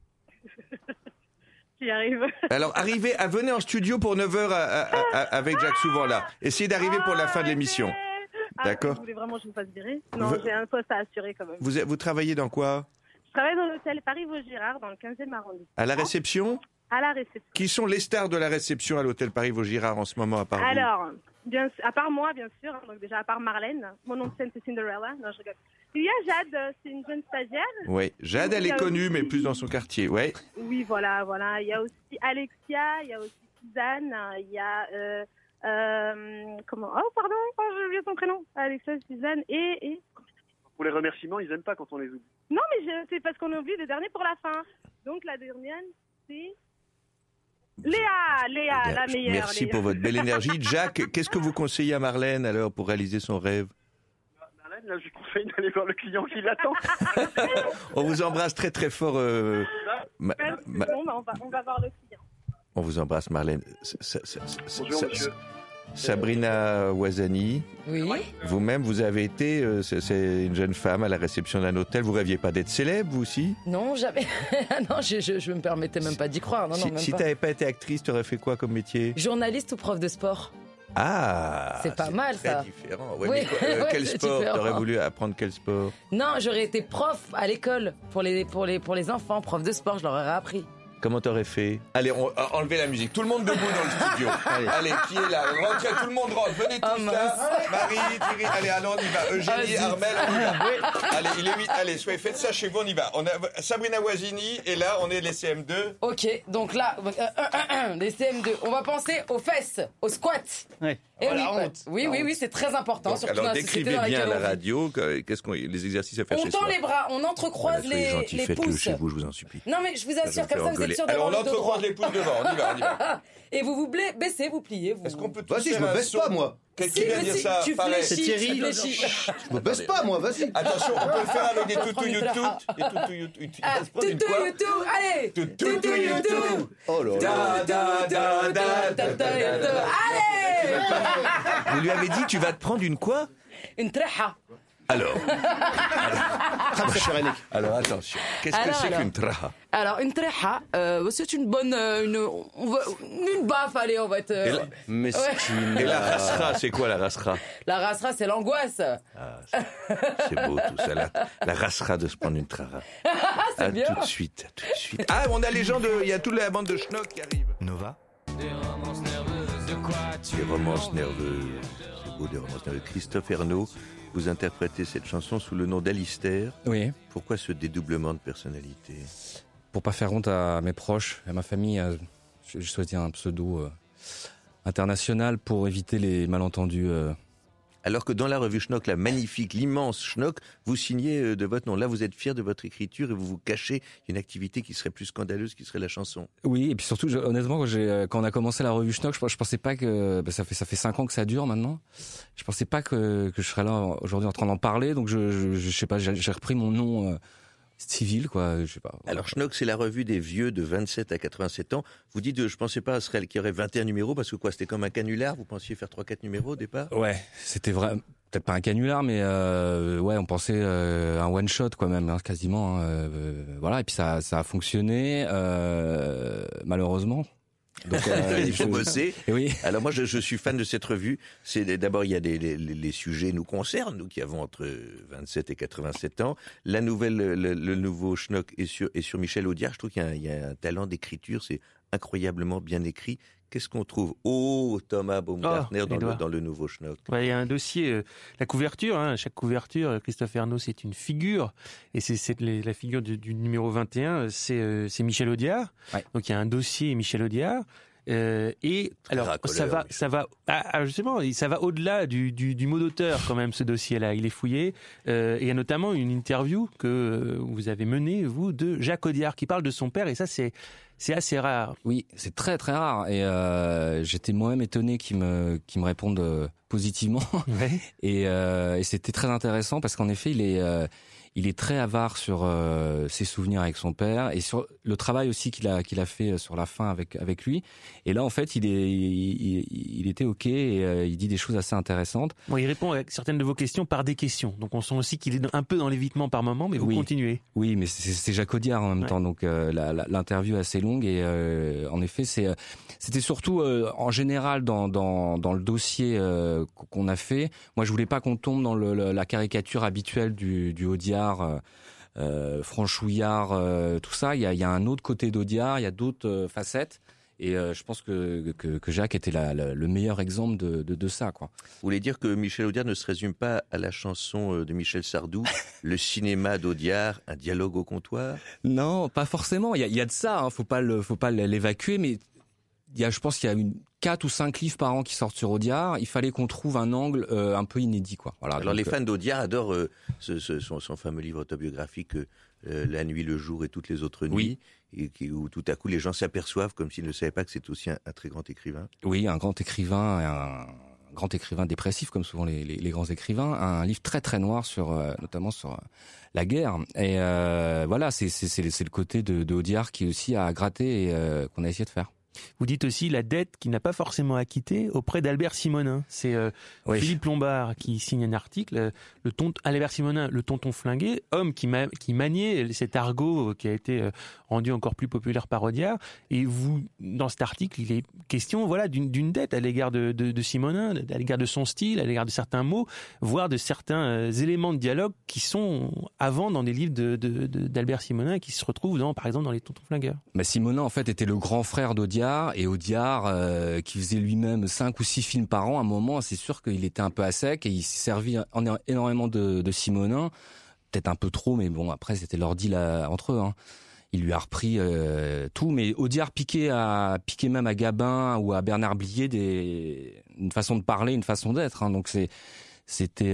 J'y arrive. Alors venez en studio pour 9h avec Jacques Souvent-là. Essayez d'arriver pour la fin de l'émission. D'accord. Vous voulez vraiment que je me fasse virer? Non, j'ai un poste à assurer quand même. Vous travaillez dans quoi? Je travaille dans l'hôtel Paris-Vaugirard, dans le 15e arrondissement. À la réception? À la réception. Qui sont les stars de la réception à l'hôtel Paris-Vaugirard en ce moment, à part vous? Alors, à part moi, bien sûr, donc déjà à part Marlène, mon nom de scène c'est Cinderella, non je rigole. Il y a Jade, c'est une jeune stagiaire. Oui, Jade elle est connue, mais plus dans son quartier, ouais. Oui, voilà, il y a aussi Alexia, il y a aussi Suzanne, il y a... oh pardon, j'ai oublié son prénom. Alexia, Suzanne et... Pour les remerciements, ils aiment pas quand on les oublie. Non, mais c'est parce qu'on oublie le dernier pour la fin. Donc la dernière, c'est... Léa, la meilleure. Merci Léa. pour votre belle énergie. Jacques, qu'est-ce que vous conseillez à Marlène alors pour réaliser son rêve? Marlène, là, je lui conseille d'aller voir le client qui l'attend. On vous embrasse très très fort. Bon, on va voir le client. On vous embrasse Marlène. Bonjour, monsieur. Sabrina Ouazani, oui. Vous-même, vous avez été c'est une jeune femme à la réception d'un hôtel. Vous rêviez pas d'être célèbre, vous aussi? Non, jamais. Non, je me permettais même pas d'y croire. Non, si tu n'avais pas été actrice, tu aurais fait quoi comme métier? Journaliste ou prof de sport. Ah, c'est pas mal ça. C'est différent. Ouais, oui, mais quel sport? T'aurais voulu apprendre quel sport? Non, j'aurais été prof à l'école pour les enfants, prof de sport, je leur aurais appris. Comment t'aurais fait? Allez, enlevez la musique. Tout le monde debout dans le studio. Allez, qui est là? Rentrez, tout le monde rentre. Venez tous là. Marie, Thierry, allez, on y va. Eugénie, Armel, on y va. Allez, il est 8. Allez, faites ça chez vous, on y va. On a Sabrina Ouazini et là, on est les CM2. Ok, donc là, les CM2. On va penser aux fesses, aux squats. Ouais. Et oui, c'est très important. Donc, surtout alors, dans la société dans décrivez bien laquelle à la radio les exercices à faire chez soi. On tend les bras, on entrecroise les faites-le pouces. chez vous, je vous en supplie. Non, mais je vous assure, comme ça, vous êtes sûr d'avoir Alors, on entrecroise les pouces devant. On y va. Et vous baissez, vous pliez. Est-ce qu'on peut Vas-y, je me baisse pas, moi. Qui vient dire ça? Tu C'est Thierry. Je me baisse pas, moi, vas-y. Attention, on peut le faire avec des toutou YouTube. Allez. Toutou YouTube. Oh là là. Allez. Vous lui avez dit, tu vas te prendre une quoi? Une traha. Alors attention, qu'est-ce que c'est qu'une traha? Alors une traha, c'est une bonne, une baffe, allez, on va être. Et la rasra, c'est quoi la rasra? La rasra, c'est l'angoisse. C'est beau tout ça, la rasra de se prendre une traha. C'est bien. Tout de suite. Ah, on a les gens il y a toute la bande de schnock qui arrive. Nova. Des romances nerveuses. C'est beau, des romances nerveuses. Christophe Ernaud, vous interprétez cette chanson sous le nom d'Alistair. Oui. Pourquoi ce dédoublement de personnalité? Pour pas faire honte à mes proches, à ma famille, j'ai choisi un pseudo international pour éviter les malentendus. Alors que dans la revue Schnock, la magnifique, l'immense Schnock, vous signez de votre nom. Là, vous êtes fier de votre écriture et vous vous cachez une activité qui serait plus scandaleuse, qui serait la chanson. Oui, et puis surtout, honnêtement, quand on a commencé la revue Schnock, je pensais pas que ça fait 5 ans que ça dure maintenant. Je pensais pas que je serais là aujourd'hui en train d'en parler. Donc je sais pas, j'ai repris mon nom civil, quoi. Je sais pas. Voilà. Alors Schnock, c'est la revue des vieux de 27 à 87 ans. Vous dites, je pensais pas qu'il y aurait 21 numéros parce que quoi, c'était comme un canular. Vous pensiez faire 3-4 numéros au départ? Ouais, c'était vrai. Peut-être pas un canular, mais ouais, on pensait un one shot quoi même, hein, quasiment. Voilà, et puis ça a fonctionné malheureusement. Donc, il faut bosser. Et oui. Alors moi, je suis fan de cette revue. C'est d'abord, il y a les sujets nous concernent, nous qui avons entre 27 et 87 ans. La nouvelle, le nouveau Schnock est sur Michel Audiard. Je trouve qu'il y a un talent d'écriture. C'est incroyablement bien écrit. Qu'est-ce qu'on trouve? Thomas Baumgartner dans le nouveau Schnock. Il y a un dossier, la couverture, chaque couverture, Christophe Ernaud, c'est une figure, et c'est la figure du numéro 21, c'est Michel Audiard. Ouais. Donc il y a un dossier Michel Audiard, Et alors ça va justement, ça va au-delà du mot d'auteur quand même, ce dossier-là. Il est fouillé. Et il y a notamment une interview que vous avez menée, vous, de Jacques Audiard, qui parle de son père. Et ça, c'est assez rare. Oui, c'est très très rare. Et j'étais moi-même étonné qu'ils me répondent positivement. Ouais. Et c'était très intéressant parce qu'en effet, il est très avare sur ses souvenirs avec son père et sur le travail aussi qu'il a fait sur la fin avec lui. Et là, en fait, il était OK et il dit des choses assez intéressantes. Bon, il répond à certaines de vos questions par des questions. Donc, on sent aussi qu'il est un peu dans l'évitement par moment, mais vous continuez. Oui, mais c'est Jacques Audiard en même temps. Donc, l'interview est assez longue et en effet, c'était surtout en général dans le dossier qu'on a fait. Moi, je voulais pas qu'on tombe dans la caricature habituelle du Audiard. Franchouillard, tout ça. Il y a un autre côté d'Audiard, il y a d'autres facettes. Et je pense que Jacques était le meilleur exemple de ça, quoi. Vous voulez dire que Michel Audiard ne se résume pas à la chanson de Michel Sardou, le cinéma d'Audiard, un dialogue au comptoir? Non, pas forcément. Il y a de ça. Hein. Faut pas l'évacuer, mais je pense qu'il y a 4 ou 5 livres par an qui sortent sur Audiard. Il fallait qu'on trouve un angle un peu inédit, quoi. Voilà. Alors les fans d'Audiard adorent son fameux livre autobiographique La nuit, le jour et toutes les autres nuits, où tout à coup les gens s'aperçoivent comme s'ils ne savaient pas que c'est aussi un très grand écrivain. Oui, un grand écrivain, dépressif comme souvent les grands écrivains. Un livre très très noir notamment sur la guerre. Et voilà, c'est le côté de Audiard qui aussi a gratté et qu'on a essayé de faire. Vous dites aussi la dette qu'il n'a pas forcément acquittée auprès d'Albert Simonin. C'est Philippe Lombard qui signe un article. Albert Simonin, le tonton flingué, homme qui maniait cet argot qui a été rendu encore plus populaire par Audiard. Et vous, dans cet article, il est question d'une dette à l'égard de Simonin, à l'égard de son style, à l'égard de certains mots, voire de certains éléments de dialogue qui sont avant dans des livres d'Albert Simonin et qui se retrouvent par exemple dans les tontons flingueurs. Mais Simonin, en fait, était le grand frère d'Audiard. Et Audiard, qui faisait lui-même 5 ou 6 films par an, à un moment, c'est sûr qu'il était un peu à sec et il s'est servi énormément de Simonin, peut-être un peu trop, mais bon, après c'était leur deal entre eux. Hein. Il lui a repris tout, mais Audiard piquait même à Gabin ou à Bernard Blier une façon de parler, une façon d'être. Hein. Donc c'était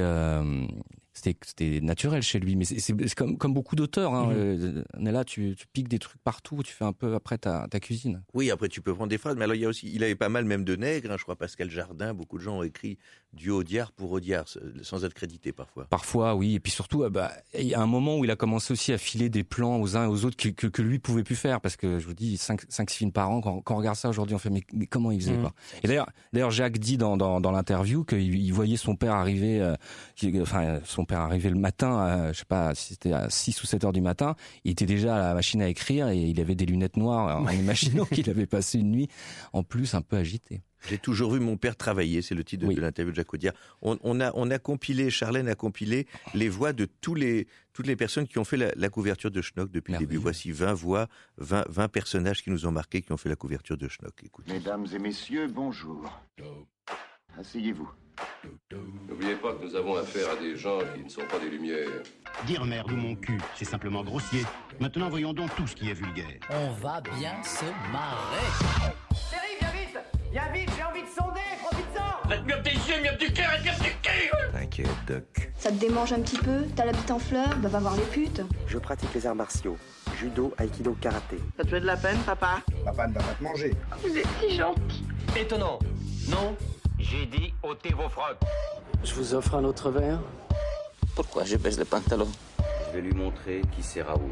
naturel chez lui, mais c'est comme beaucoup d'auteurs. Hein. Là, tu piques des trucs partout, tu fais un peu après ta cuisine. Oui, après tu peux prendre des phrases, mais alors il avait pas mal même de nègres. Hein, je crois Pascal Jardin, beaucoup de gens ont écrit du Audiard pour Audiard, sans être crédité parfois. Parfois, oui, et puis surtout, il y a un moment où il a commencé aussi à filer des plans aux uns et aux autres que lui pouvait plus faire, parce que je vous dis 5 films par an. Quand on regarde ça aujourd'hui, on fait mais comment il faisait quoi. Et d'ailleurs, Jacques dit dans l'interview qu'il voyait son père arriver, son père arrivait le matin, je sais pas si c'était à 6 ou 7 heures du matin, il était déjà à la machine à écrire et il avait des lunettes noires en imaginant qu'il avait passé une nuit en plus un peu agitée. J'ai toujours vu mon père travailler, c'est le titre de l'interview de Jacques Audiard. On a compilé, Charlène a compilé les voix de toutes les personnes qui ont fait la couverture de Schnock depuis le début. Voici 20 voix, 20 personnages qui nous ont marqués, qui ont fait la couverture de Schnock. Écoutez. Mesdames et messieurs, bonjour. Asseyez-vous. N'oubliez pas que nous avons affaire à des gens qui ne sont pas des lumières. Dire merde ou mon cul, c'est simplement grossier. Maintenant, voyons donc tout ce qui est vulgaire. On va bien se marrer. Chérie, viens vite, j'ai envie de sonder, profite-en. Faites mieux tes yeux, mieux du cœur et mieux du cul. T'inquiète, Doc. Ça te démange un petit peu? T'as la bite en fleurs? Va voir les putes. Je pratique les arts martiaux. Judo, aikido, karaté. Ça te fait de la peine, papa? Papa ne va pas te manger. Vous êtes si gentil. Étonnant, non? J'ai dit ôtez vos frocs. Je vous offre un autre verre. Pourquoi je baisse le pantalon? Je vais lui montrer qui c'est Raoul.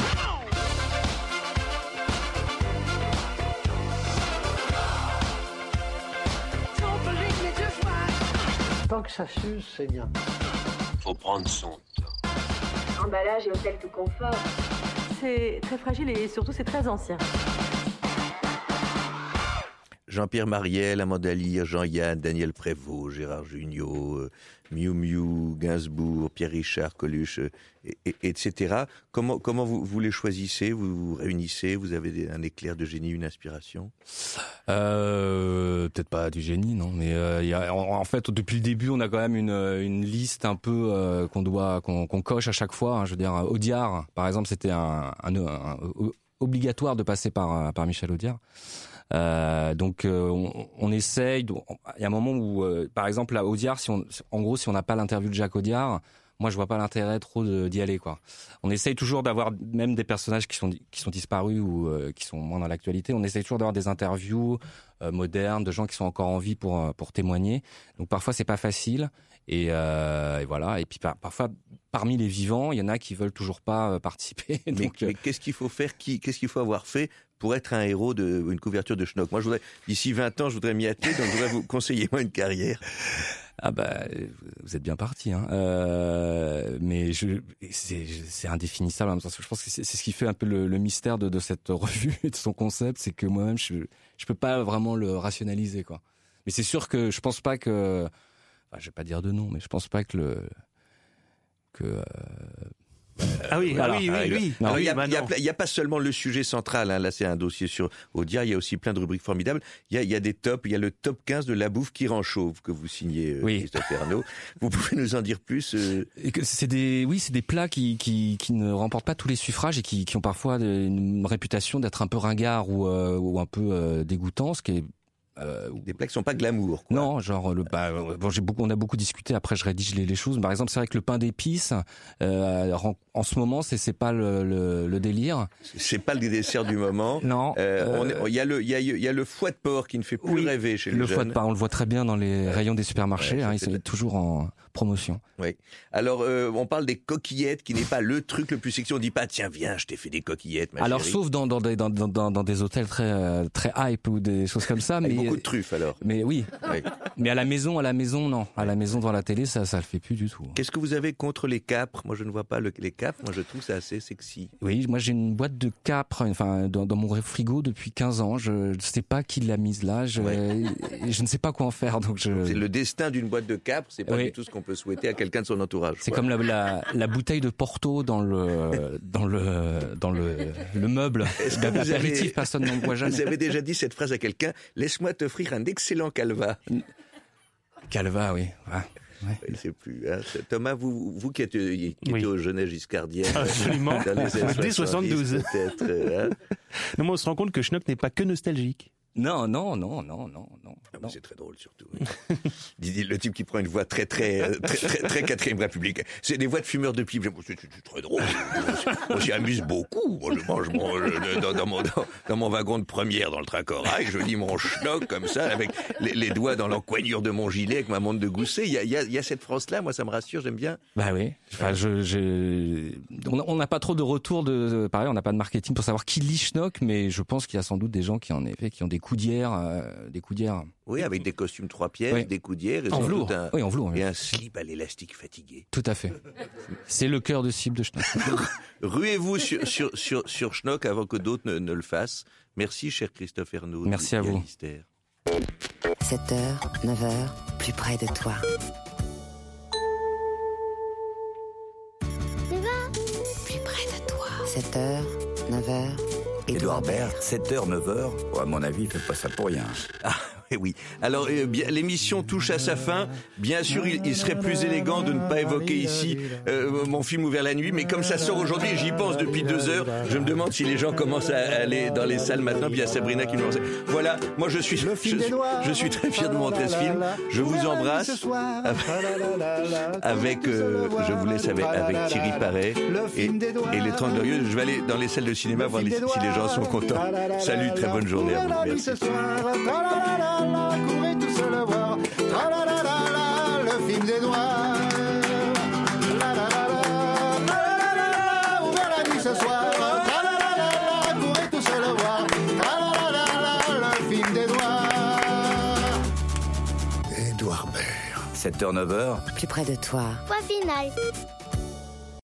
Tant que ça s'use, c'est bien. Faut prendre son temps. Emballage et hôtel tout confort. C'est très fragile et surtout c'est très ancien. Jean-Pierre Mariel, Amanda Lear, Jean-Yann, Daniel Prévost, Gérard Jugnot, Miu Miu, Gainsbourg, Pierre Richard, Coluche, etc. Comment vous les choisissez? Vous vous réunissez? Vous avez un éclair de génie, une inspiration? Peut-être pas du génie, non, mais en fait depuis le début on a quand même une liste un peu qu'on coche à chaque fois. Hein, je veux dire, Audiard, par exemple, c'était un obligatoire de passer par Michel Audiard. Donc on essaye. Il y a un moment où, par exemple, à Audiard, si on n'a pas l'interview de Jacques Audiard, moi je vois pas l'intérêt trop d'y aller, quoi. On essaye toujours d'avoir même des personnages qui sont disparus ou qui sont moins dans l'actualité. On essaye toujours d'avoir des interviews modernes de gens qui sont encore en vie pour témoigner. Donc parfois c'est pas facile. Et voilà. Et puis parfois, parmi les vivants, il y en a qui veulent toujours pas participer. Donc, mais qu'est-ce qu'il faut faire qu'est-ce qu'il faut avoir fait pour être un héros d'une couverture de Schnock? Moi, d'ici 20 ans, je voudrais m'y atteler, donc je voudrais vous conseiller moi une carrière. Ah bah, vous êtes bien parti, hein. Mais c'est indéfinissable. En même temps. Je pense que c'est ce qui fait un peu le mystère de cette revue et de son concept, c'est que moi-même, je peux pas vraiment le rationaliser, quoi. Mais c'est sûr que je pense pas que, enfin, je vais pas dire de nom, mais je pense pas que oui. Alors, il y a pas seulement le sujet central, hein. Là, c'est un dossier sur Audiard. Il y a aussi plein de rubriques formidables. Il y a des tops. Il y a le top 15 de la bouffe qui rend chauve que vous signez, Christophe Ernaud. Vous pouvez nous en dire plus? Et que c'est des plats qui ne remportent pas tous les suffrages et qui ont parfois une réputation d'être un peu ringard ou un peu dégoûtant, ce qui est des plats qui sont pas glamour, quoi. Non, genre on a beaucoup discuté. Après, je rédige les choses. Par exemple, c'est vrai que le pain d'épices, en ce moment, c'est pas le délire. C'est pas le dessert du moment. Non. Il y a le foie de porc qui ne fait plus rêver chez les jeunes. Le foie de porc, on le voit très bien dans les rayons des supermarchés. Ils sont toujours en promotion. Oui. Alors, on parle des coquillettes, qui n'est pas le truc le plus sexy. On dit pas, tiens, viens, je t'ai fait des coquillettes, ma Alors, chérie. sauf dans des hôtels très hype ou des choses comme ça. Avec beaucoup de truffes, alors. Mais oui. Mais à la maison, non. À la maison, devant la télé, ça le fait plus du tout. Qu'est-ce que vous avez contre les capres? Moi, je ne vois pas les capres. Moi, je trouve ça assez sexy. Oui, moi, j'ai une boîte de capres, enfin, dans mon frigo depuis 15 ans. Je ne sais pas qui l'a mise là. Je ne sais pas quoi en faire. Donc c'est le destin d'une boîte de capres. C'est pas du tout ce qu'on peut souhaiter à quelqu'un de son entourage. C'est comme la bouteille de Porto dans le meuble. L'apéritif, personne n'en boit jamais. Vous avez déjà dit cette phrase à quelqu'un: laisse-moi t'offrir un excellent calva. Calva, oui. Ouais. Je ne sais plus. Hein. Thomas, vous qui êtes aux jeunesses giscardiennes. Absolument. Dès 72. Peut-être. Non, mais on se rend compte que Schnock n'est pas que nostalgique. Non. Ah, c'est très drôle surtout. Oui. Le type qui prend une voix très Quatrième République. C'est des voix de fumeurs de pipe. C'est très drôle. On s'y amuse beaucoup. Moi, je mange dans mon wagon de première dans le train Corail. Je lis mon Schnock comme ça, avec les doigts dans l'encoignure de mon gilet, avec ma montre de gousset. Il y a cette France-là. Moi, ça me rassure. J'aime bien. Bah oui. Enfin, on n'a pas trop de retour pareil, on n'a pas de marketing pour savoir qui lit Schnock, mais je pense qu'il y a sans doute des gens qui ont des coudières. Oui, avec des costumes 3 pièces, des coudières. En velours. En velours. Et un slip à l'élastique fatigué. Tout à fait. C'est le cœur de cible de Schnock. Ruez-vous sur Schnock avant que d'autres ne le fassent. Merci, cher Christophe Ernaud. Merci à vous. 7h, 9h, plus près de toi. Plus près de toi. 7h, 9h. Édouard Baird, 7h, 9h. À mon avis, il fait pas ça pour rien. Ah, oui. Alors, l'émission touche à sa fin. Bien sûr, il serait plus élégant de ne pas évoquer ici mon film Ouvert la nuit, mais comme ça sort aujourd'hui, j'y pense depuis 2 heures, je me demande si les gens commencent à aller dans les salles maintenant, puis il y a Sabrina qui nous lance. Voilà, moi je suis très fier de montrer ce film. Je vous embrasse avec, je vous laisse avec Thierry Paré et les 30 Glorieux. Je vais aller dans les salles de cinéma voir si les gens sont contents. Salut, très bonne journée à vous. Merci. Courez tous le voir. Le film d'Edouard. Ouvert la nuit ce soir. Courez tous le voir. Le film d'Edouard. Édouard Baird. 7h, 9h. Plus près de toi. Point final.